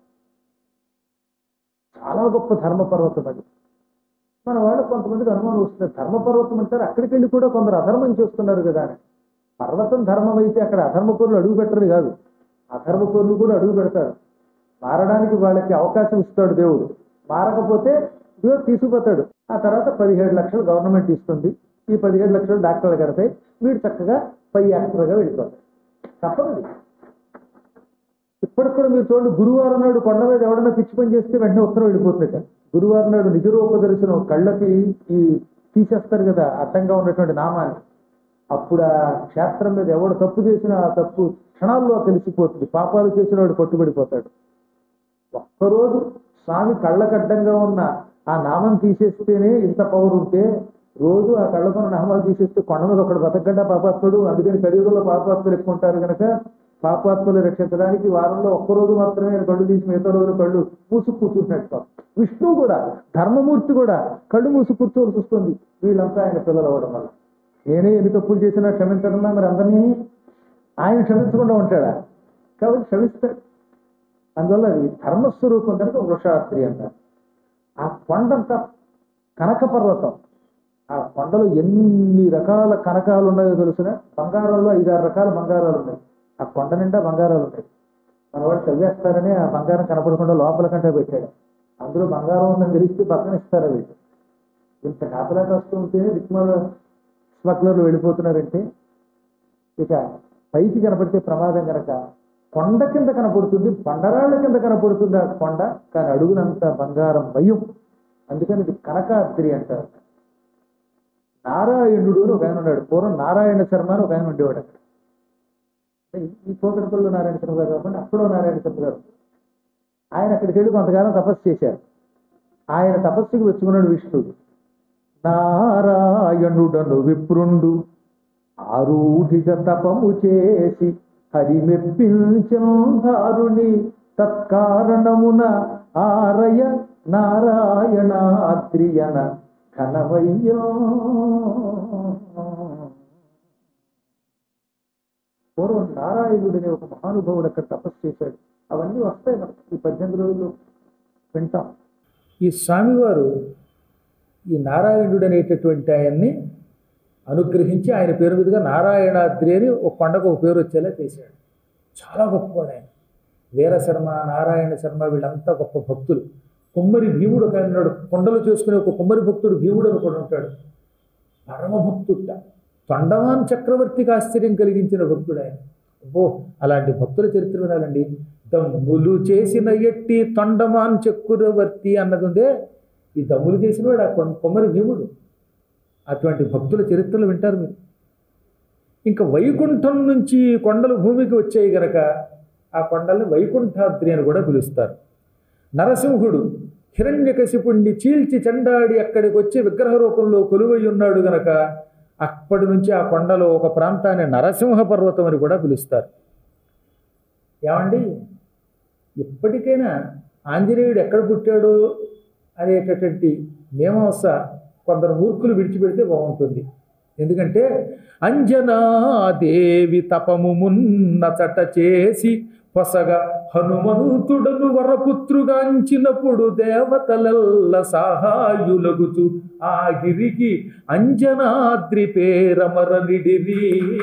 చాలా గొప్ప ధర్మపర్వతం అది. మన వాళ్ళు కొంతమందికి అనుమానం వస్తుంది, ధర్మపర్వతం అంటారు, అక్కడికి వెళ్ళి కూడా కొందరు అధర్మం చేస్తున్నారు కదా అని. పర్వతం ధర్మం అయితే అక్కడ అధర్మ పనులు అడుగు పెట్టరు కాదు, అధర్మ పనులు కూడా అడుగు పెడతారు. మారడానికి వాళ్ళకి అవకాశం ఇస్తాడు దేవుడు. మారకపోతే ఇదిగో తీసుకుపోతాడు. ఆ తర్వాత పదిహేడు లక్షలు గవర్నమెంట్ ఇస్తుంది, ఈ పదిహేడు లక్షలు డాక్టర్లు కడతాయి, వీడు చక్కగా పై యాక్టర్గా వెళ్ళిపోతాడు. తప్పదు. ఇప్పటికి కూడా మీరు చూడండి, గురువారం నాడు కొండ మీద ఎవడన్నా పిచ్చి పని చేస్తే వెంటనే ఉత్తరం వెళ్ళిపోతుందట. గురువారం నాడు నిజరూప దర్శనం, కళ్ళకి ఈ తీసేస్తారు కదా అడ్డంగా ఉన్నటువంటి నామాన్ని, అప్పుడు ఆ క్షేత్రం మీద ఎవడు తప్పు చేసినా ఆ తప్పు క్షణాల్లో తెలిసిపోతుంది. పాపాలు చేసిన వాడు పట్టుబడిపోతాడు. ఒక్కరోజు స్వామి కళ్ళకడ్డంగా ఉన్న ఆ నామం తీసేస్తేనే ఇంత పవర్ ఉంటే, రోజు ఆ కళ్ళకున్న నామాలు తీసేస్తే కొండ మీద ఒకడు బతకగడ్డ పాపాత్ముడు. అందుకని కలియుగంలో పాపాత్ములు ఎక్కువ ఉంటారు కనుక పాపాత్ములు రక్షించడానికి వారంలో ఒక్కరోజు మాత్రమే ఆయన కళ్ళు తీసి మిగతా రోజులు కళ్ళు మూసు కూర్చుంటున్నట్టు. విష్ణువు కూడా, ధర్మమూర్తి కూడా కళ్ళు మూసు కూర్చోవలసి వస్తుంది. వీళ్ళంతా ఆయన పిల్లలు అవ్వడం వల్ల. నేనే ఎన్ని తప్పులు చేసినా క్షమించడంలా మరి అందరినీ ఆయన క్షమించకుండా ఉంటాడా? కాబట్టి క్షమిస్తాడు. అందువల్ల అది ధర్మస్వరూపం కనుక వృషాద్రి అంటారు. ఆ కొండంతా కనక పర్వతం. ఆ కొండలో ఎన్ని రకాల కనకాలు ఉన్నాయో తెలిసిన, బంగారంలో ఐదారు రకాల బంగారాలు ఉన్నాయి. ఆ కొండ నిండా బంగారాలు ఉన్నాయి. మన వాడు చదివేస్తారని ఆ బంగారం కనపడకుండా లోపల కంటే పెట్టాడు. అందులో బంగారం ఉందని తెలిస్తే పక్కన ఇస్తారా వీళ్ళు? ఇంత కాపలా కాస్తూ ఉంటేనే దిక్మాల స్మగ్లర్లు వెళ్ళిపోతున్నారంటే, ఇక పైకి కనపడితే ప్రమాదం కనుక కొండ కింద కనపడుతుంది, బండరాళ్ళ కింద కనపడుతుంది ఆ కొండ, కానీ అడుగునంత బంగారం భయం. అందుకని ఇది కనకాద్రి అంటారు. నారాయణుడు అని ఒక ఆయన ఉన్నాడు. పూర్వం నారాయణ శర్మ అని ఒక ఆయన ఉండేవాడు అక్కడ. ఈ కోకటపల్లి నారాయణ శర్మ గారు కాకుండా అప్పుడో నారాయణ శర్మ గారు. ఆయన అక్కడికి వెళ్ళి కొంతకాలం తపస్సు చేశారు. ఆయన తపస్సుకి వెచ్చుకున్నాడు విష్ణుడు. నారాయణుడను విప్రుండు ఆరూఢిగా తపము చేసి హరిమెప్పించారుని తత్కారణమున ఆరయ నారాయణాద్రియన ఘనమయ్యో. పూర్వం నారాయణుడనే ఒక మహానుభావుడు అక్కడ తపస్సు చేశాడు. అవన్నీ వస్తాయి మనకి ఈ పద్దెనిమిది రోజులు వింటాం. ఈ స్వామివారు ఈ నారాయణుడు అనేటటువంటి ఆయన్ని అనుగ్రహించి ఆయన పేరు మీదుగా నారాయణాద్రి అని ఒక కొండకు ఒక పేరు వచ్చేలా చేశాడు. చాలా గొప్పవాడు ఆయన. వీరశర్మ, నారాయణ శర్మ వీళ్ళంతా గొప్ప భక్తులు. కుమ్మరి భీముడు ఒక ఉన్నాడు, కొండలు చేసుకునే ఒక కుమ్మరి భక్తుడు భీముడు అని కూడా ఉంటాడు. పరమభక్తుడ, తొండమాన్ చక్రవర్తికి ఆశ్చర్యం కలిగించిన భక్తుడు ఆయన. ఓ అలాంటి భక్తుల చరిత్ర వినాలండి. దమ్ములు చేసిన ఎట్టి తొండమాన్ చక్రవర్తి అన్నది ఉందే, ఈ దమ్ములు చేసిన వాడు ఆ కొమ్మరి భీముడు. అటువంటి భక్తుల చరిత్రలు వింటారు మీరు. ఇంకా వైకుంఠం నుంచి కొండలు భూమికి వచ్చాయి గనక ఆ కొండల్ని వైకుంఠాద్రి అని కూడా పిలుస్తారు. నరసింహుడు హిరణ్యకశిపుణ్ణి చీల్చి చెండాడి అక్కడికి వచ్చి విగ్రహ రూపంలో కొలువై ఉన్నాడు గనక అప్పటి నుంచి ఆ కొండలో ఒక ప్రాంతాన్ని నరసింహ పర్వతం అని కూడా పిలుస్తారు. ఏమండి, ఎప్పటికైనా ఆంజనేయుడు ఎక్కడ పుట్టాడు అనేటటువంటి మీమాంస కొందరు మూర్ఖులు విడిచిపెడితే బాగుంటుంది. ఎందుకంటే అంజనాదేవి తపము మున్నచట చేసి పొసగా హనుమంతుడను వరపుత్రుగాంచినప్పుడు దేవతలల్ల సహాయులగుచు ఆ గిరికి అంజనాద్రి పేరమరనిడిరి.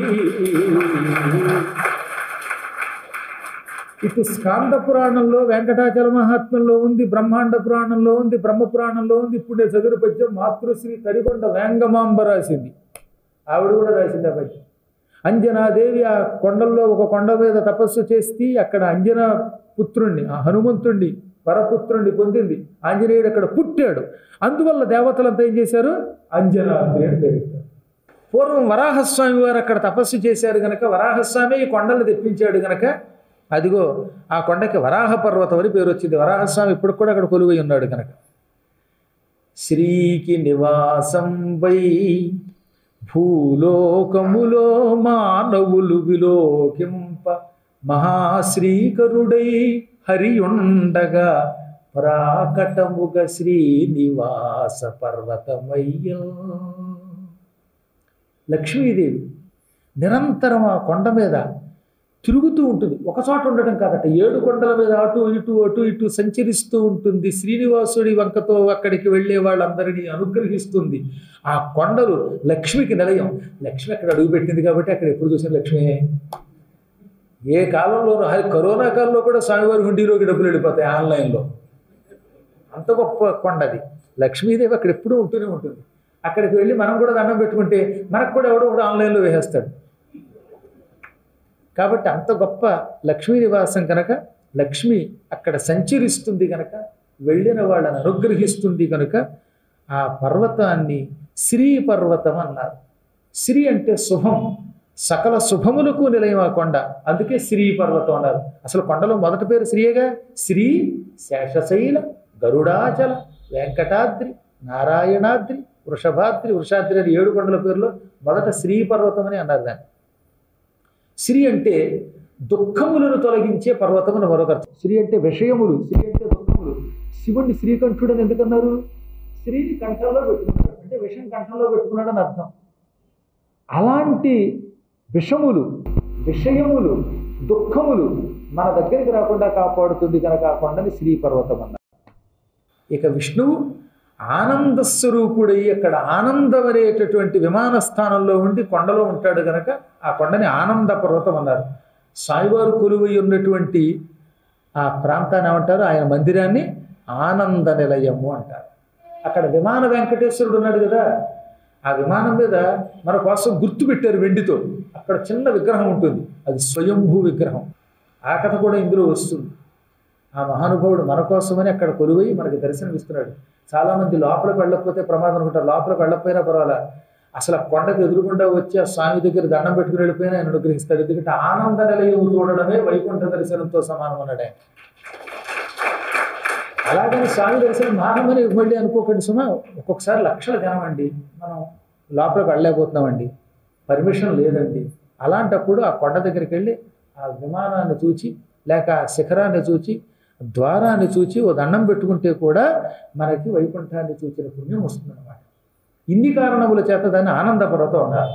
ఇటు స్కాంద పురాణంలో, వెంకటాచల మహాత్మ్యంలో ఉంది, బ్రహ్మాండ పురాణంలో ఉంది, బ్రహ్మ పురాణంలో ఉంది. ఇప్పుడు చదురు పద్యం మాతృశ్రీ తరికొండ వేంగమాంబ రాసింది, ఆవిడ కూడా రాసింది ఆ పద్యం. అంజనాదేవి ఆ కొండల్లో ఒక కొండ మీద తపస్సు చేసి అక్కడ అంజనా పుత్రుణ్ణి, ఆ హనుమంతుణ్ణి వరపుత్రుణ్ణి పొందింది. ఆంజనేయుడు అక్కడ పుట్టాడు. అందువల్ల దేవతలంతా ఏం చేశారు, అంజనాద్రి అని పేరు. పూర్వం వరాహస్వామి వారు అక్కడ తపస్సు చేశారు గనక వరాహస్వామి ఈ కొండలు తెప్పించాడు గనక అదిగో ఆ కొండకి వరాహ పర్వతం అని పేరు వచ్చింది. వరాహస్వామి ఇప్పుడు కూడా అక్కడ కొలువై ఉన్నాడు కనుక. శ్రీకి నివాసం వై భూలోకములో మానవులు విలోకింప మహాశ్రీకరుడై హరియుండగా ప్రాకటముగ శ్రీనివాస పర్వతమయ్య. లక్ష్మీదేవి నిరంతరం ఆ కొండ మీద తిరుగుతూ ఉంటుంది. ఒకచోట ఉండటం కాదట, ఏడు కొండల మీద అటు ఇటు అటు ఇటు సంచరిస్తూ ఉంటుంది. శ్రీనివాసుడి వంకతో అక్కడికి వెళ్ళే వాళ్ళందరినీ అనుగ్రహిస్తుంది. ఆ కొండలు లక్ష్మికి నిలయం. లక్ష్మి అక్కడ అడుగుపెట్టింది కాబట్టి అక్కడ ఎప్పుడు చూసిన లక్ష్మి. ఏ కాలంలోనూ, అది కరోనా కాలంలో కూడా స్వామివారి హుండీలోకి డబ్బులు వెళ్ళిపోతాయి ఆన్లైన్లో. అంత గొప్ప కొండది. లక్ష్మీదేవి అక్కడ ఎప్పుడూ ఉంటూనే ఉంటుంది. అక్కడికి వెళ్ళి మనం కూడా దండం పెట్టుకుంటే మనకు కూడా ఎవడో కూడా ఆన్లైన్లో వేసేస్తాడు. కాబట్టి అంత గొప్ప లక్ష్మీ నివాసం కనుక లక్ష్మి అక్కడ సంచరిస్తుంది కనుక వెళ్ళిన వాళ్ళని అనుగ్రహిస్తుంది కనుక ఆ పర్వతాన్ని శ్రీ పర్వతం అన్నారు. శ్రీ అంటే శుభం, సకల శుభములకు నిలయం ఆ కొండ, అందుకే శ్రీ పర్వతం అన్నారు. అసలు కొండలో మొదటి పేరు శ్రీయేగా. శ్రీ, శేషశైల, గరుడాచల, వెంకటాద్రి, నారాయణాద్రి, వృషభాద్రి, వృషాద్రి అని ఏడు కొండల పేరులో మొదట శ్రీ పర్వతం అని అన్నారు దాన్ని. శ్రీ అంటే దుఃఖములను తొలగించే పర్వతం అని మరొక అర్థం. శ్రీ అంటే విషయములు, శ్రీ అంటే దుఃఖములు. శివుణ్ణి శ్రీకంఠుడు అని ఎందుకన్నారు? శ్రీని కంఠంలో పెట్టుకున్నాడు అంటే విషం కంఠంలో పెట్టుకున్నాడు అని అర్థం. అలాంటి విషములు, విషయములు, దుఃఖములు మన దగ్గరికి రాకుండా కాపాడుతుంది కనుక ఆ కొండని శ్రీ పర్వతం అన్నారు. ఇక విష్ణువు ఆనంద స్వరూపుడై అక్కడ ఆనందం అనేటటువంటి విమాన స్థానంలో ఉండి కొండలో ఉంటాడు కనుక ఆ కొండని ఆనంద పర్వతం అన్నారు. స్వామివారు కొలువై ఉన్నటువంటి ఆ ప్రాంతాన్ని ఏమంటారు? ఆయన మందిరాన్ని ఆనంద నిలయము అంటారు. అక్కడ విమాన వెంకటేశ్వరుడు ఉన్నాడు కదా, ఆ విమానం మీద మన కోసం గుర్తు పెట్టారు వెండితో. అక్కడ చిన్న విగ్రహం ఉంటుంది, అది స్వయంభూ విగ్రహం. ఆ కథ కూడా ఇందులో వస్తుంది. ఆ మహానుభావుడు మన కోసమని అక్కడ కొలువై మనకి దర్శనమిస్తున్నాడు. చాలామంది లోపలికి వెళ్ళకపోతే ప్రమాదం అనుకుంటారు. లోపలికి వెళ్ళకపోయినా పర్వాలా, అసలు ఆ కొండకు ఎదురుగుండా వచ్చి ఆ స్వామి దగ్గర దండం పెట్టుకుని వెళ్ళిపోయినా ఆయన అనుగ్రహిస్తాడు. ఎందుకంటే ఆనంద నిలయం చూడడమే వైకుంఠ దర్శనంతో సమానం అన్నాడు ఆయన. అలాగని స్వామి దర్శనం మానమని మళ్ళీ అనుకోకండి సుమా. ఒక్కొక్కసారి లక్షల జనం అండి, మనం లోపలికి వెళ్ళలేకపోతున్నామండి, పర్మిషన్ లేదండి. అలాంటప్పుడు ఆ కొండ దగ్గరికి వెళ్ళి ఆ విమానాన్ని చూచి లేక ఆ శిఖరాన్ని చూచి ద్వారాన్ని చూచి ఓ దండం పెట్టుకుంటే కూడా మనకి వైకుంఠాన్ని చూచిన పుణ్యం వస్తుంది అన్నమాట. ఇన్ని కారణముల చేత దాన్ని ఆనంద పర్వతం అన్నారు.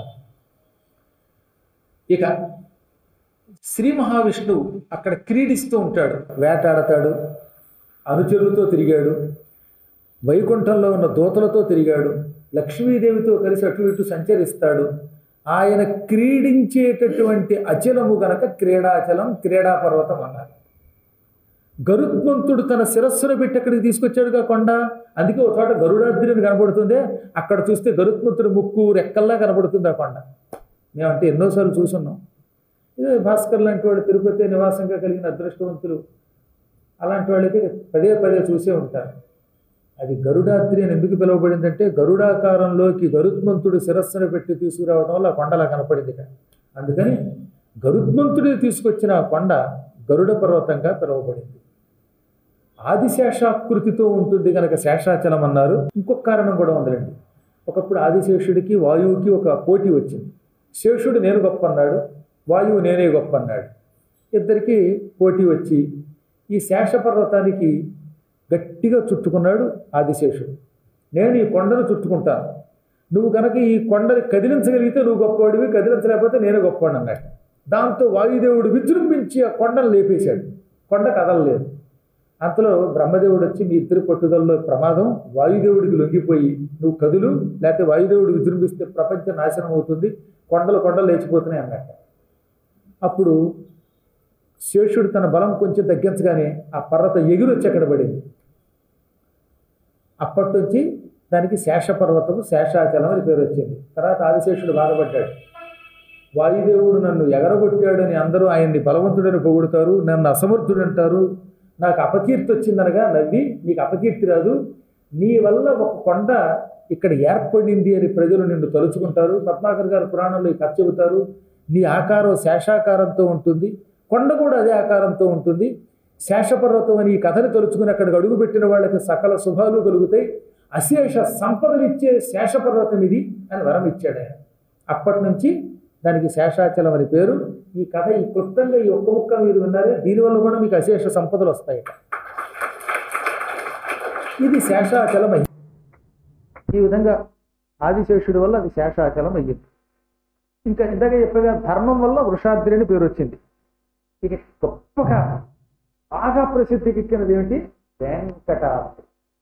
ఇక శ్రీ మహావిష్ణువు అక్కడ క్రీడిస్తూ ఉంటాడు, వేటాడతాడు, అనుచరులతో తిరిగాడు, వైకుంఠంలో ఉన్న దూతలతో తిరిగాడు, లక్ష్మీదేవితో కలిసి అటు ఇటు సంచరిస్తాడు. ఆయన క్రీడించేటటువంటి అచలము గనక క్రీడాచలం, క్రీడా పర్వతం అన్నారు. గరుత్మంతుడు తన శిరస్సును పెట్టి అక్కడికి తీసుకొచ్చాడుగా కొండ. అందుకే ఒక చోట గరుడాద్రి అని కనబడుతుంది. అక్కడ చూస్తే గరుత్మంతుడు ముక్కు రెక్కల్లా కనబడుతుంది ఆ కొండ. మేమంటే ఎన్నోసార్లు చూసున్నాం. ఇదే భాస్కర్ లాంటి వాళ్ళు తిరుపతి నివాసంగా కలిగిన అదృష్టవంతులు అలాంటి వాళ్ళైతే పదే పదే చూసే ఉంటారు. అది గరుడాద్రి అని ఎందుకు పిలువబడిందంటే గరుడాకారంలోకి గరుత్మంతుడు శిరస్సును పెట్టి తీసుకురావడం వల్ల ఆ కొండలా కనపడింది. అందుకని గరుత్మంతుడిని తీసుకొచ్చిన ఆ కొండ గరుడ పర్వతంగా పిలువబడింది. ఆదిశేషాకృతితో ఉంటుంది కనుక శేషాచలం అన్నారు. ఇంకొక కారణం కూడా ఉందండి. ఒకప్పుడు ఆదిశేషుడికి వాయువుకి ఒక పోటీ వచ్చింది. శేషుడు నేను గొప్ప అన్నాడు, వాయువు నేనే గొప్ప అన్నాడు. ఇద్దరికి పోటీ వచ్చి ఈ శేష పర్వతానికి గట్టిగా చుట్టుకున్నాడు ఆదిశేషుడు. నేను ఈ కొండను చుట్టుకుంటాను, నువ్వు కనుక ఈ కొండని కదిలించగలిగితే నువ్వు గొప్పవాడివి, కదిలించలేకపోతే నేను గొప్పవాడు అన్నట్టు. దాంతో వాయుదేవుడు విజృంభించి ఆ కొండను లేపేశాడు. కొండ కదలలేదు. అంతలో బ్రహ్మదేవుడు వచ్చి మీ ఇద్దరి పట్టుదలలో ప్రమాదం, వాయుదేవుడికి లొంగిపోయి నువ్వు కదులు, లేకపోతే వాయుదేవుడు విజృంభిస్తే ప్రపంచం నాశనం అవుతుంది, కొండలు కొండలు లేచిపోతున్నాయి అన్నట్ట. అప్పుడు శేషుడు తన బలం కొంచెం తగ్గించగానే ఆ పర్వతం ఎగిరొచ్చి అక్కడ పడింది. అప్పటి నుంచి దానికి శేషపర్వతము, శేషాచలం అని పేరు వచ్చింది. తర్వాత ఆదిశేషుడు బాధపడ్డాడు. వాయుదేవుడు నన్ను ఎగరగొట్టాడు అని అందరూ ఆయన్ని బలవంతుడని పొగుడుతారు, నన్ను అసమర్థుడు అంటారు, నాకు అపకీర్తి వచ్చిందనగా నవ్వి, నీకు అపకీర్తి రాదు, నీ వల్ల ఒక కొండ ఇక్కడ ఏర్పడింది అని ప్రజలు నిన్ను తలుచుకుంటారు. పద్మాకర్ గారు పురాణంలో ఈ కథ చెబుతారు. నీ ఆకారం శేషాకారంతో ఉంటుంది, కొండ కూడా అదే ఆకారంతో ఉంటుంది. శేషపర్వతం అని ఈ కథని తలుచుకుని అక్కడికి అడుగుపెట్టిన వాళ్ళకి సకల శుభాలు కలుగుతాయి, అశేష సంపదలు ఇచ్చే శేషపర్వతం ఇది అని వరం ఇచ్చాడు ఆయన. అప్పటి నుంచి దానికి శేషాచలం అని పేరు. ఈ కథ ఈ క్లుప్తంగా ఈ ఒక్క ముక్క మీరు విన్నారే, దీనివల్ల కూడా మీకు అశేష సంపదలు వస్తాయి. ఇది శేషాచలం అయ్యింది. ఈ విధంగా ఆదిశేషుడి వల్ల అది శేషాచలం అయ్యింది. ఇంకా ఇందాక చెప్పగా ధర్మం వల్ల వృషాద్రి అని పేరు వచ్చింది. ఇక గొప్పగా బాగా ప్రసిద్ధికి ఎక్కినది ఏమిటి? వెంకటాద్రి.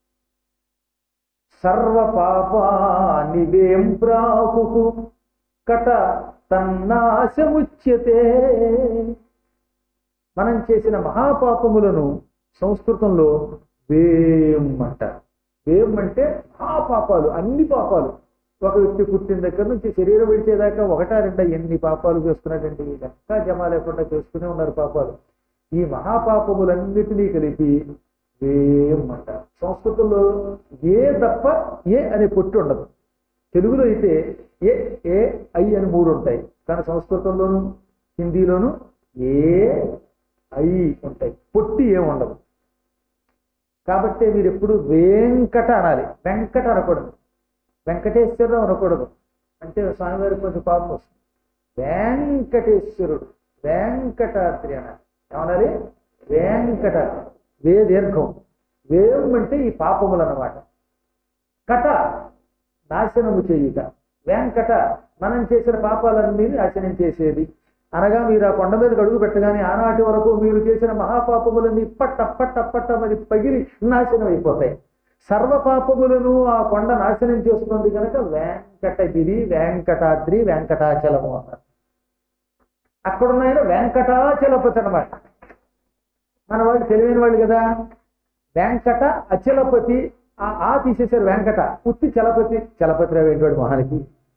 సర్వ పాపాని వేం ప్రాహు కట తన్నాశముచ్యతే. మనం చేసిన మహాపాపములను సంస్కృతంలో వేం అంటారు. వేం అంటే మహాపాపాలు, అన్ని పాపాలు. ఒక వ్యక్తి పుట్టిన దగ్గర నుంచి శరీరం విడిచేదాకా ఒకటా రెండా ఎన్ని పాపాలు చేస్తున్నాడండి, లెక్క జమ లేకుండా చేసుకునే ఉన్నారు పాపాలు. ఈ మహాపాపములన్నిటినీ కలిపి వేం అంటారు. సంస్కృతంలో ఏ తప్ప ఏ అనే పొట్టు ఉండదు. తెలుగులో అయితే ఏ ఏ ఐ అని మూడు ఉంటాయి, కానీ సంస్కృతంలోను హిందీలోను ఏ ఐ ఉంటాయి, పొట్టి ఏ ఉండదు. కాబట్టి మీరు ఎప్పుడు వెంకట అనాలి, వెంకట అనకూడదు. వెంకటేశ్వరరావు అనకూడదు, అంటే స్వామివారికి కొంచెం పాపం వస్తుంది. వెంకటేశ్వరుడు, వెంకటాద్రి అనాలి. ఏమనాలి? వెంకట. వే దీర్ఘం. వేం అంటే ఈ పాపములు అన్నమాట. కట నాశనము చేయుట. వెంకట మనం చేసిన పాపాలన్నీ నాశనం చేసేది. అనగా మీరు ఆ కొండ మీదకి అడుగు పెట్టగానే ఆనాటి వరకు మీరు చేసిన మహాపాపములన్నీ పట్ట పట్ట పట్ట మరి పగిలి నాశనం అయిపోతాయి. సర్వ పాపములను ఆ కొండ నాశనం చేస్తుంది కనుక వెంకటగిరి, వెంకటాద్రి, వెంకటాచలము అన్నారు. అక్కడున్నాయన వెంకటాచలపతి అనమాట. మన వాళ్ళు తెలివైన వాళ్ళు కదా. వెంకట అచలపతి, ఆ ఆ తీసేశారు. వెంకట ఉత్తి చలపతి. చలపతి రావు ఏంటి వాడు మొహానికి?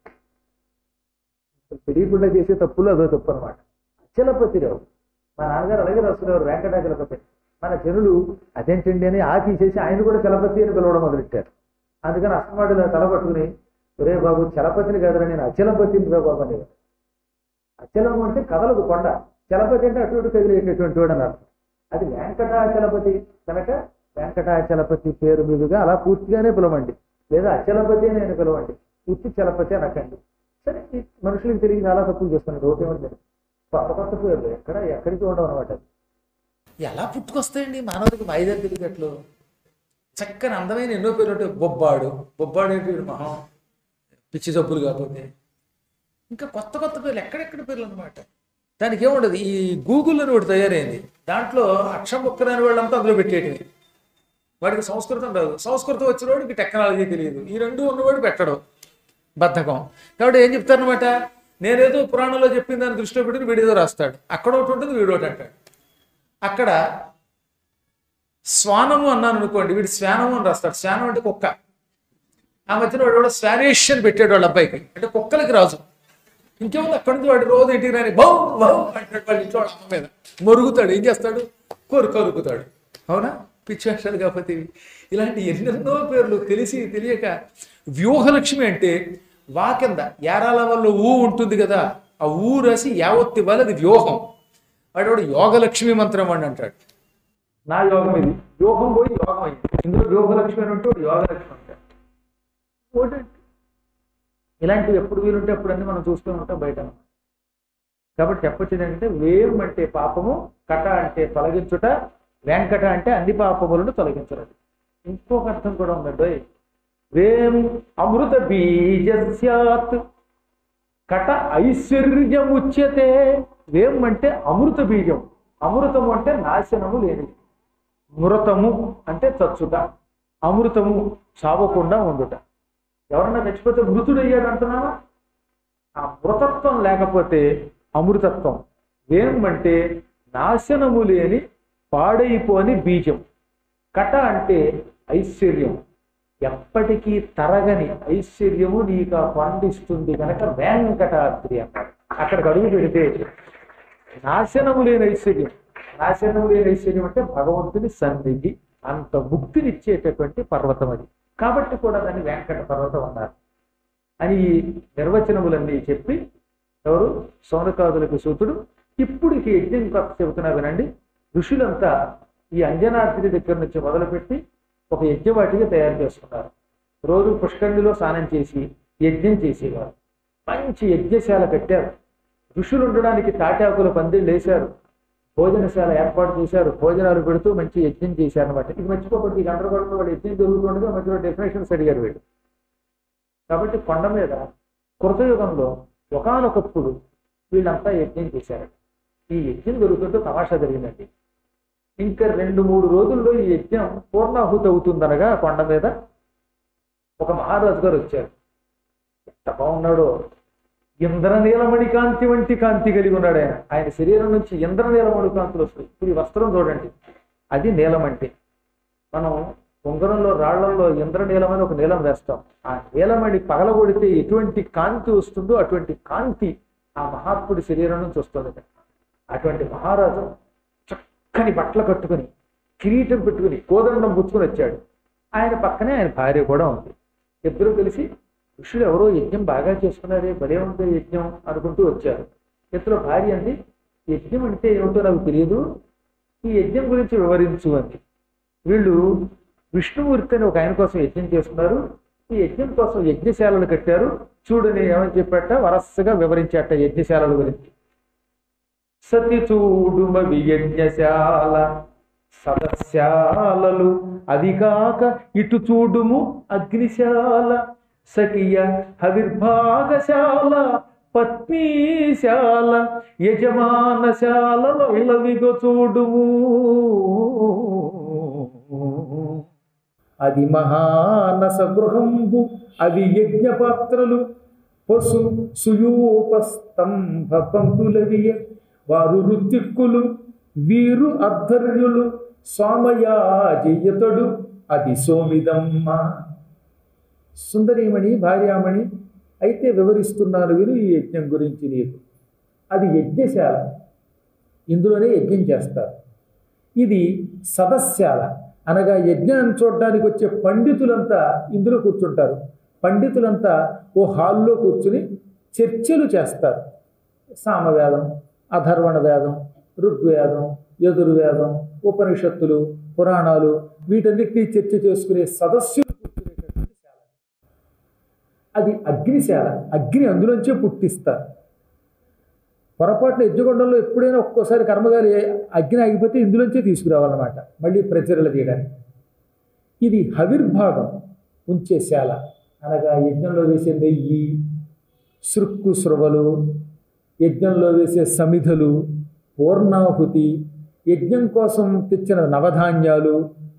తెలియకుండా చేసే తప్పులు అదో తప్పు అనమాట. అచలపతి రావు. మా నాన్నగారు అలాగే రాసుకునేవారు వెంకటాచలపతి. మన జనులు అదేంటండి అని ఆ తీసేసి ఆయన కూడా చలపతి అని పిలవడం మొదలెట్టారు. అందుకని అసమాడులు తలపట్టుకుని, ఒరే బాబు చలపతిని కదరా, నేను అచలపతిని రా బాబు అనేవారు. అచలము అంటే కదలదు కొండ, చలపతి అంటే అటు ఇటు కదిలేటటువంటి వాడు అన్నారు. అది వెంకటాచలపతి కనుక వెంకటాచలపతి పేరు మీదుగా అలా పూర్తిగానే పిలవండి, లేదా అచలపతి అని నేను పిలవండి, ఉత్తి చలపతి అనకండి. సరే, ఈ మనుషులకు తిరిగి చాలా తప్పులు చేస్తున్నారు. ఒకటేమంటే కొత్త కొత్త పేర్లు ఎక్కడ ఎక్కడికి ఉండవు అనమాట. ఎలా పుట్టుకొస్తాయండి మానవుడికి మైదారు తెలియట్లు? చక్కని అందమైన ఎన్నో పేర్లు ఉంటాయి. బొబ్బాడు, బొబ్బాడు ఏంటి మహా పిచ్చి జబ్బులు కాకపోతే. ఇంకా కొత్త కొత్త పేర్లు ఎక్కడెక్కడ పేర్లు అనమాట. దానికి ఏముండదు. ఈ గూగుల్ అని ఒకటి తయారైంది, దాంట్లో అక్షం ఒక్కరాని వాళ్ళంతా అందులో పెట్టేటివి. వాడికి సంస్కృతం రాదు, సంస్కృతం వచ్చిన వాడికి టెక్నాలజీ తెలియదు, ఈ రెండు ఉన్నవాడు పెట్టడం బద్ధకం. కాబట్టి ఏం చెప్తారనమాట, నేనేదో పురాణంలో చెప్పిన దాన్ని దృష్టిలో పెట్టుకుని వీడేదో రాస్తాడు, అక్కడ ఒకటి ఉంటుంది వీడు ఒకటి అంటాడు. అక్కడ శ్వానము అన్నాను అనుకోండి, వీడు శ్వానము అని రాస్తాడు. శ్వానం అంటే కుక్క. ఆ మధ్యన వాడు కూడా స్వానిష్ అని పెట్టాడు వాళ్ళ అబ్బాయికి, అంటే కుక్కలకి రాజు. ఇంకేముంది, అక్కడి నుంచి వాడు రోజు ఇంటికి రాని బౌ బౌ అంటాడు వాళ్ళ ఇంట్లో వాళ్ళ అమ్మ మీద, మొరుగుతాడు. ఏం చేస్తాడు, కోరు కొరుకుతాడు. అవునా, పిచ్చి వేషాలు కాకపోతే ఇవి. ఇలాంటి ఎన్నెన్నో పేర్లు తెలిసి తెలియక. వ్యూహలక్ష్మి అంటే వా కింద యారాల వల్ల ఊ ఉంటుంది కదా, ఆ ఊ రాసి యావత్తి వల్ల అది వ్యూహం. వాడు వాడు యోగలక్ష్మి మంత్రం అని అంటాడు. నా యోగం ఇది, వ్యూహం పోయి యోగం అయింది. ఇందులో వ్యూహలక్ష్మి అని ఉంటే వాడు యోగలక్ష్మి అంటాడు. ఇలాంటివి ఎప్పుడు వీలుంటే అప్పుడన్నీ మనం చూస్తూ ఉంటాం బయట. కాబట్టి చెప్పొచ్చేది ఏంటంటే, వేం అంటే పాపము, కట అంటే తొలగించుట, వెంకట అంటే అన్ని పాపములను తొలగించడం. ఇంకొక అర్థం కూడా ఉందండి, వేం అమృత బీజస్యాత్ కట ఐశ్వర్యముచ్యతే. వేం అంటే అమృత బీజం, అమృతము అంటే నాశనము లేనిది, మృతము అంటే చచ్చుట, అమృతము చావకుండా ఉండుట. ఎవరన్నా చచ్చిపోతే మృతుడయ్యాడు అంటున్నావా, ఆ మృతత్వం లేకపోతే అమృతత్వం. వేం అంటే నాశనము లేని పాడైపోని బీజం. కట అంటే ఐశ్వర్యం, ఎప్పటికీ తరగని ఐశ్వర్యము నీకు పండిస్తుంది కనుక వెంకటాద్రి అన్నాడు. అక్కడికి అడుగు పెడితే నాశనము లేని ఐశ్వర్యం. నాశనము లేని ఐశ్వర్యం అంటే భగవంతుని సన్నిధి, అంత ముక్తినిచ్చేటటువంటి పర్వతం అది. కాబట్టి కూడా దాన్ని వెంకట పర్వతం అన్నారు అని ఈ నిర్వచనములన్నీ చెప్పి ఎవరు, సౌనకాదులకు సూతుడు. ఇప్పుడు ఈ యజ్ఞం కొత్త చెబుతున్నా వినండి. ఋషులంతా ఈ అంజనాద్రి దగ్గర నుంచి మొదలుపెట్టి ఒక యజ్ఞవాటిగా తయారు చేసుకున్నారు. రోజు పుష్కరిణిలో స్నానం చేసి యజ్ఞం చేసేవారు. మంచి యజ్ఞశాల కట్టారు. ఋషులు ఉండడానికి తాటాకుల పందిళ్ళు వేశారు. భోజనశాల ఏర్పాటు చేశారు. భోజనాలు పెడుతూ మంచి యజ్ఞం చేశారు అనమాట. ఇది మర్చిపోకూడదు. ఈ గంటలగొడలో వాడు యజ్ఞం జరుగుతుండగా మధ్యలో డెఫినేషన్స్ అడిగారు వీళ్ళు. కాబట్టి కొండ మీద కృతయుగంలో ఒకానొకప్పుడు వీళ్ళంతా యజ్ఞం చేశారు. ఈ యజ్ఞం జరుగుతుంటే తమాషా జరిగిందండి. ఇంకా రెండు మూడు రోజుల్లో ఈ యజ్ఞం పూర్ణాహుతి అవుతుందనగా కొండ మీద ఒక మహారాజు గారు వచ్చారు. ఎంత బాగున్నాడో, ఇంద్రనీలమణి కాంతి వంటి కాంతి కలిగి ఉన్నాడు ఆయన. ఆయన శరీరం నుంచి ఇంద్రనీలమణి కాంతులు వస్తాయి. ఇప్పుడు ఈ వస్త్రం చూడండి, అది నీలం అంటే. మనం ఉంగరంలో రాళ్లలో ఇంద్రనీలమని ఒక నీలం వేస్తాం. ఆ నీలమణి పగలగొడితే ఎటువంటి కాంతి వస్తుందో అటువంటి కాంతి ఆ మహాత్ముడి శరీరం నుంచి వస్తుంది. అటువంటి మహారాజు చక్కని బట్టలు కట్టుకుని కిరీటం పెట్టుకుని కోదండం పుచ్చుకుని వచ్చాడు. ఆయన పక్కనే ఆయన భార్య కూడా ఉంది. ఇద్దరు కలిసి ఋషులు ఎవరో యజ్ఞం బాగా చేసుకున్నారే, భలే ఉంది యజ్ఞం అనుకుంటూ వచ్చారు. ఇద్దరు భార్య అంది, యజ్ఞం అంటే ఏమిటో నాకు తెలియదు, ఈ యజ్ఞం గురించి వివరించు అంది. వీళ్ళు విష్ణుమూర్తి అని ఒక ఆయన కోసం యజ్ఞం చేసుకున్నారు. ఈ యజ్ఞం కోసం యజ్ఞశాలలు కట్టారు. చూడని ఏమని చెప్పాట, వరసగా వివరించాట యజ్ఞశాలల గురించి. సతి చూడుమవి యజ్ఞశాల సదస్యాలలు, అది కాక ఇటు చూడుము అగ్నిశాల, సఖియ హవిర్భాగశాల పత్నీశాల, యజమానశాలవిగో చూడుము. అది మహానస గృహంబు, అవి యజ్ఞపాత్రలు, పశు సుయూపస్తంభ పంతులవియ, వారు రుత్తిక్కులు, వీరు అర్ధర్యులు, సోమయాజియతడు, అది సోమిదమ్మ. సుందరీమణి భార్యామణి అయితే వివరిస్తున్నారు వీరు ఈ యజ్ఞం గురించి నీకు. అది యజ్ఞశాల, ఇందులోనే యజ్ఞం చేస్తారు. ఇది సదస్యాల, అనగా యజ్ఞాన్ని చూడడానికి వచ్చే పండితులంతా ఇందులో కూర్చుంటారు. పండితులంతా ఓ హాల్లో కూర్చుని చర్చలు చేస్తారు. సామవేదం, అధర్వణ వేదం, ఋగ్వేదం, యజుర్వేదం, ఉపనిషత్తులు, పురాణాలు, వీటన్నిటినీ చర్చ చేసుకునే సదస్సులు కూర్చునేటటువంటి శాల. అది అగ్నిశాల, అగ్ని అందులోంచే పుట్టిస్తారు. పొరపాటున యజ్ఞకొండంలో ఎప్పుడైనా ఒక్కోసారి కర్మగారి అగ్ని ఆగిపోతే ఇందులోంచే తీసుకురావాలన్నమాట, మళ్ళీ ప్రచరణ చేయడానికి. ఇది హవిర్భాగం ఉంచే శాల, అనగా యజ్ఞంలో వేసే నెయ్యి, సృక్కు స్రవలు, యజ్ఞంలో వేసే సమిధలు, పూర్ణాహుతి, యజ్ఞం కోసం తెచ్చిన నవధాన్యాలు,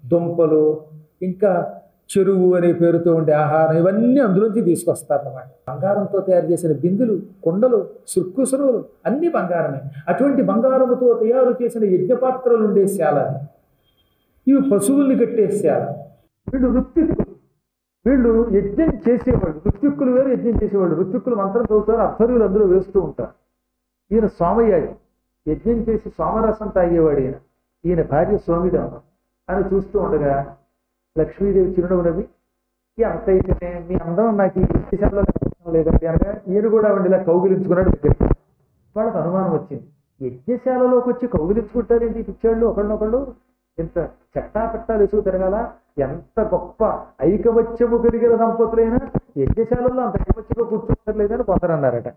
దుంపలు, ఇంకా చెరువు అనే పేరుతో ఉండే ఆహారం, ఇవన్నీ అందులోంచి తీసుకొస్తారన్నమాట. బంగారంతో తయారు చేసిన బిందులు, కుండలు, సుర్కుసురువులు అన్నీ బంగారమే. అటువంటి బంగారముతో తయారు చేసిన యజ్ఞపాత్రలు ఉండే శాల అది. ఇవి పశువుల్ని కట్టే శాల. వీళ్ళు ఋత్విక్కులు, వీళ్ళు యజ్ఞం చేసేవాళ్ళు. ఋత్విక్కులు వేరు, యజ్ఞం చేసేవాళ్ళు. ఋత్విక్కులు మంత్రం చదువుతారు, అర్థరులు అందులో వేస్తూ ఉంటారు. ఈయన సోమయాజి, యజ్ఞం చేసి సోమరసం తాగేవాడు ఈయన. ఈయన భార్య సోమిదమ్మ. అని చూస్తూ ఉండగా లక్ష్మీదేవి చిరునవ్వు నవ్వి, ఎంత అయితేనే మీ అందం నాకు ఈ దేశంలో లేదండి అనగా ఈయన కూడా వండిలా కౌగిలించుకున్నాడు దగ్గరికి. వాళ్ళకి అనుమానం వచ్చింది, యజ్ఞశాలలోకి వచ్చి కౌగిలించుకుంటారేంటి పిచ్చాళ్ళు ఒకళ్ళనొకళ్ళు, ఇంత చట్టా పట్టాలు ఎసుగు తిరగాల, ఎంత గొప్ప ఐకమత్యము కలిగిన దంపతులైనా యజ్ఞశాలలో అంత ఐకమత్యంగా కూర్చుంటారు లేదని కొందరు అన్నారట.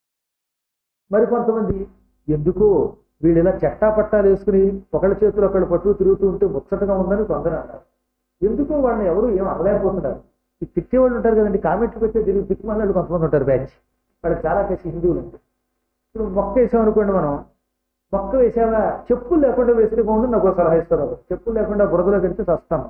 మరి కొంతమంది ఎందుకో వీళ్ళు ఇలా చట్టా పట్టాలు వేసుకుని ఒకళ్ళ చేతులు ఒకళ్ళు పట్టుకు తిరుగుతూ ఉంటే ముచ్చటగా ఉందని కొందరు అన్నారు. ఎందుకో వాళ్ళని ఎవరు ఏం అనలేకపోతున్నారు. ఈ తిట్టేవాళ్ళు ఉంటారు కదండి, కామెంట్లు పెట్టే తిరిగి తిక్కుమన్నాళ్ళు కొంతమంది ఉంటారు బ్యాచ్. వాళ్ళకి చాలా కేసు హిందువులు ఉంటాయి. ఇప్పుడు మొక్క వేసామనుకోండి, మనం మొక్క వేసావా చెప్పులు లేకుండా వేస్తే బాగుంటుంది నాకు సలహా ఇస్తారు. చెప్పులు లేకుండా బురదలో కడితే చస్తాను.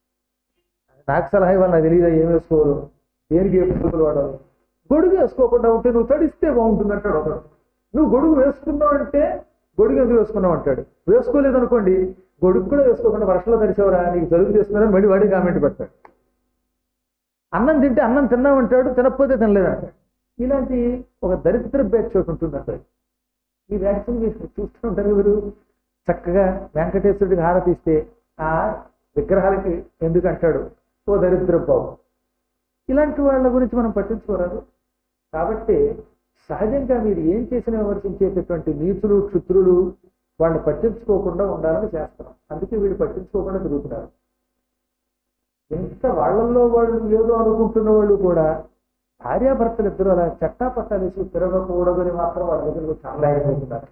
నాకు సలహా ఇవ్వాలి, నాకు తెలియదా ఏం వేసుకోవాలి, దేనికి ఏ పుస్తకాలు వాడాలి. గొడుగు వేసుకోకుండా ఉంటే నువ్వు తడిస్తే బాగుంటుంది అంటాడు ఒకడు. నువ్వు గొడుగు వేసుకున్నావు అంటే గొడుగు ఎందుకు వేసుకున్నావు అంటాడు. వేసుకోలేదు అనుకోండి, గొడుగు కూడా వేసుకోకుండా వర్షంలో తడిసేవరా నీకు జలుబు చేస్తున్నారని మళ్ళీ వాడి కామెంట్ పెడతాడు. అన్నం తింటే అన్నం తిన్నామంటాడు, తినకపోతే తినలేదంటాడు. ఇలాంటి ఒక దరిద్ర బ్యాచ్ చోటు ఉంటుంది అంటారు. ఈ వ్యాక్సిన్ చూస్తూ ఉంటారు మీరు. చక్కగా వెంకటేశ్వరుడికి హారతి ఇస్తే ఆ విగ్రహాలకి ఎందుకు అంటాడు, ఓ దరిద్ర బాబు. ఇలాంటి వాళ్ళ గురించి మనం పట్టించుకోరాదు. కాబట్టి సహజంగా మీరు ఏం చేసినా విమర్శించేటటువంటి నీచులు క్షుద్రులు వాళ్ళు పట్టించుకోకుండా ఉండాలని చేస్తున్నాం. అందుకే వీళ్ళు పట్టించుకోకుండా తిరుగుతున్నారు. ఎంత వాళ్ళల్లో వాళ్ళు ఏదో అనుకుంటున్న వాళ్ళు కూడా భార్యాభర్తలు ఇద్దరు అలా చట్టా పట్టాలేసి తిరగకూడదని మాత్రం వాళ్ళ దగ్గర చాలా అయిపోతున్నారు.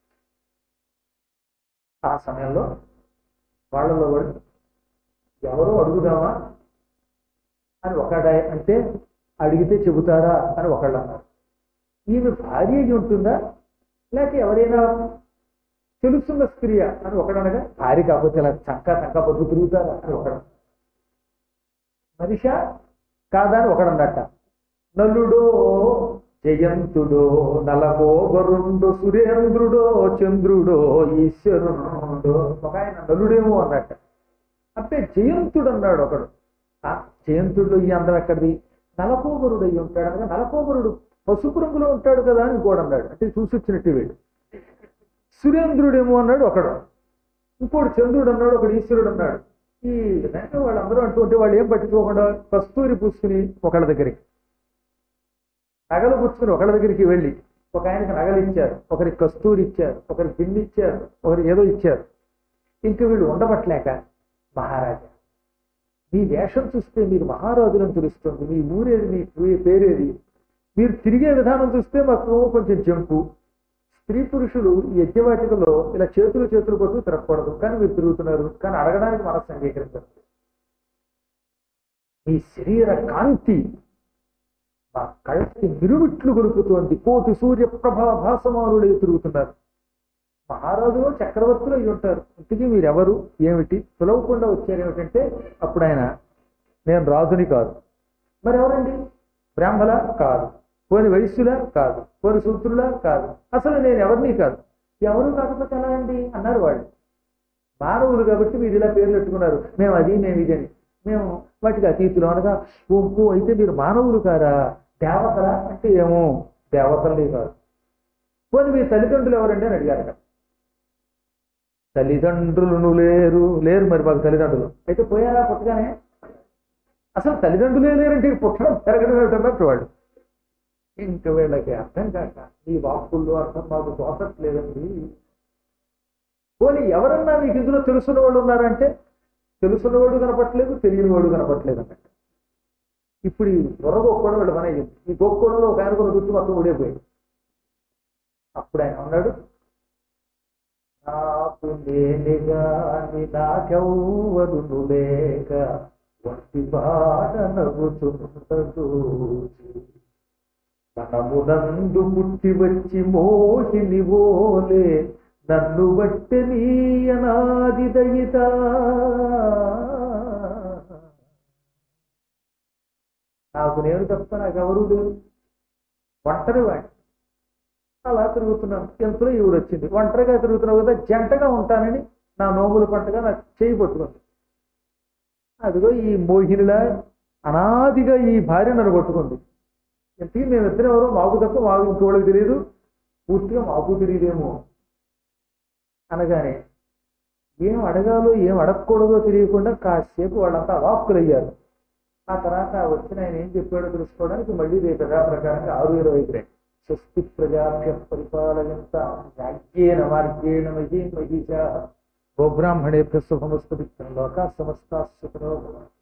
ఆ సమయంలో వాళ్ళలో వాళ్ళు ఎవరో అడుగుదామా అని ఒకడా అంటే అడిగితే చెబుతాడా అని ఒకళ్ళు అన్నారు. ఈమె భార్య ఉంటుందా లేక ఎవరైనా తెలుసున్న స్త్రీయ అని ఒకడనగా, భార్య కాకపోతే ఇలా చంకా చంకా పట్టుకు తిరుగుతారా అని ఒకడు, మనిషా కాదా అని ఒకడన్నట్ట. నలుడో జయంతుడో నలగోబరుండో సురేంద్రుడో చంద్రుడో ఈశ్వరుడో, ఒక ఆయన నలుడేమో అన్నట్ట. అంటే జయంతుడు అన్నాడు ఒకడు. ఆ జయంతుడు ఈ అందం ఎక్కడిది, నలకోబరుడు అయ్యి ఉంటాడు అనగా, నలకోబరుడు పసుపు రంగులో ఉంటాడు కదా అని ఇంకోడు అన్నాడు. అంటే చూసి వచ్చినట్టు వీడు. సురేంద్రుడేమో అన్నాడు ఒకడు, ఇంకోటి చంద్రుడు అన్నాడు, ఒకడు ఈశ్వరుడు అన్నాడు. ఈ విధంగా వాళ్ళందరూ అంటూ ఉంటే వాళ్ళు ఏం పట్టించుకోకుండా కస్తూరి పూసుకుని ఒకళ్ళ దగ్గరికి, నగలు పుచ్చుకుని ఒకళ్ళ దగ్గరికి వెళ్ళి ఒక ఆయనకి నగలు ఇచ్చారు, ఒకరికి కస్తూరి ఇచ్చారు, ఒకరికి పిండి ఇచ్చారు, ఒకరికి ఏదో ఇచ్చారు. ఇంక వీళ్ళు ఉండబట్టలేక, మహారాజా మీ వేషం చూస్తే మీరు మహారాజులను తెలుస్తుంది, మీ ఊరేది, మీ పేరేది, మీరు తిరిగే విధానం చూస్తే మాకు కొంచెం జంపు. స్త్రీ పురుషులు ఈ యజ్ఞవాటికలో ఇలా చేతులు చేతులు కొట్టు తిరగకూడదు, కానీ మీరు తిరుగుతున్నారు, కానీ అడగడానికి మనస్సు అంగీకరించారు. మీ శరీర కాంతి మా కళ్ళకి మిరుమిట్లు గొలుపుతోంది, కోటి సూర్య ప్రభా భాసమానులే తిరుగుతున్నారు. మహారాజులో చక్రవర్తులు అయి ఉంటారు, ఇంతకీ మీరెవరు ఏమిటి పిలవకుండా వచ్చారు ఏమిటంటే, అప్పుడు ఆయన నేను రాజుని కాదు. మరి ఎవరండి, బ్రాహ్మణ కాదు, పోని వైశ్యులా కాదు, పోని సూత్రులా కాదు, అసలు నేను ఎవరిని కాదు. ఎవరు కాకపోతే ఎలా అండి అన్నారు వాళ్ళు. మానవులు కాబట్టి మీరు ఇలా పేర్లు పెట్టుకున్నారు, మేము అది మేము ఇది అని. మేము వాటికి అతీతులు అనగా, ఓ అయితే మీరు మానవులు కారా, దేవతలా అంటే ఏమో దేవతలే కాదు. పోని మీ తల్లిదండ్రులు ఎవరండి అని అడిగారు. తల్లిదండ్రులు లేరు లేరు మరి మాకు తల్లిదండ్రులు. అయితే పోయారా పుట్టగానే, అసలు తల్లిదండ్రులే లేరంటే పుట్టడం పెరగడం ఏమిటన్నట్టు వాళ్ళు. ఇంక వీళ్ళకి అర్థం కాక ఈ వాక్కుల్లో అర్థం మాకు తోచట్లేదండి. పోనీ ఎవరన్నా మీకు ఇందులో తెలుసున్న వాళ్ళు ఉన్నారంటే, తెలుసున్నవాడు కనపట్లేదు, తెలియని వాడు కనపట్లేదు అన్నట్టు. ఇప్పుడు ఈ దొర గొక్కోవడం వీళ్ళు మన అయ్యింది. ఈ గొక్కోవడంలో ఒక ఆయన కొన్ని చుట్టూ మొత్తం ఊడిపోయింది. అప్పుడు ఆయన ఉన్నాడు, నాకు నేనుగా నాకెవ్వరు లేక వంటి బాట నవ్వుతుంటూ మనమునందు పుట్టి వచ్చి మోహిని ఓలే నన్ను బట్టి నీ అనాది దయిత నాకు నేను తప్ప నాకు ఎవరూ లేరు, ఒంటరి వాడిని. అలా తిరుగుతున్నాను. ఎంతలో ఈవిడ వచ్చింది. ఒంటరిగా తిరుగుతున్నావు కదా, జంటగా ఉంటానని నా నోముల పంటగా నాకు చేయి పట్టుకుంది. అదిగో ఈ మోహినిలా అనాదిగా ఈ భార్య నన్ను పట్టుకుంది. ఇంతకీ మేమిద్దరం ఎవరో మాకు తప్ప మాకు ఇంకోళ్ళకి తెలియదు, పూర్తిగా మాకు తెలియదేమో అనగానే ఏం అడగాలో ఏం అడగకూడదో తెలియకుండా కాసేపు వాళ్ళంతా అవాక్కులయ్యారు. ఆ తర్వాత వచ్చిన ఆయన ఏం చెప్పాడో తెలుసుకోవడానికి మళ్ళీ రేపు యథాప్రకారంగా ఆరు ఇరవైకి రండి. స్వస్తి ప్రజాభ్య పరిపాలయంత యాజ్ఞేన మార్గేణ మహీ మహిషా గోబ్రాహ్మణేభ్య శుభమస్తు. లోకా సమస్తా సుఖినో భవంతు.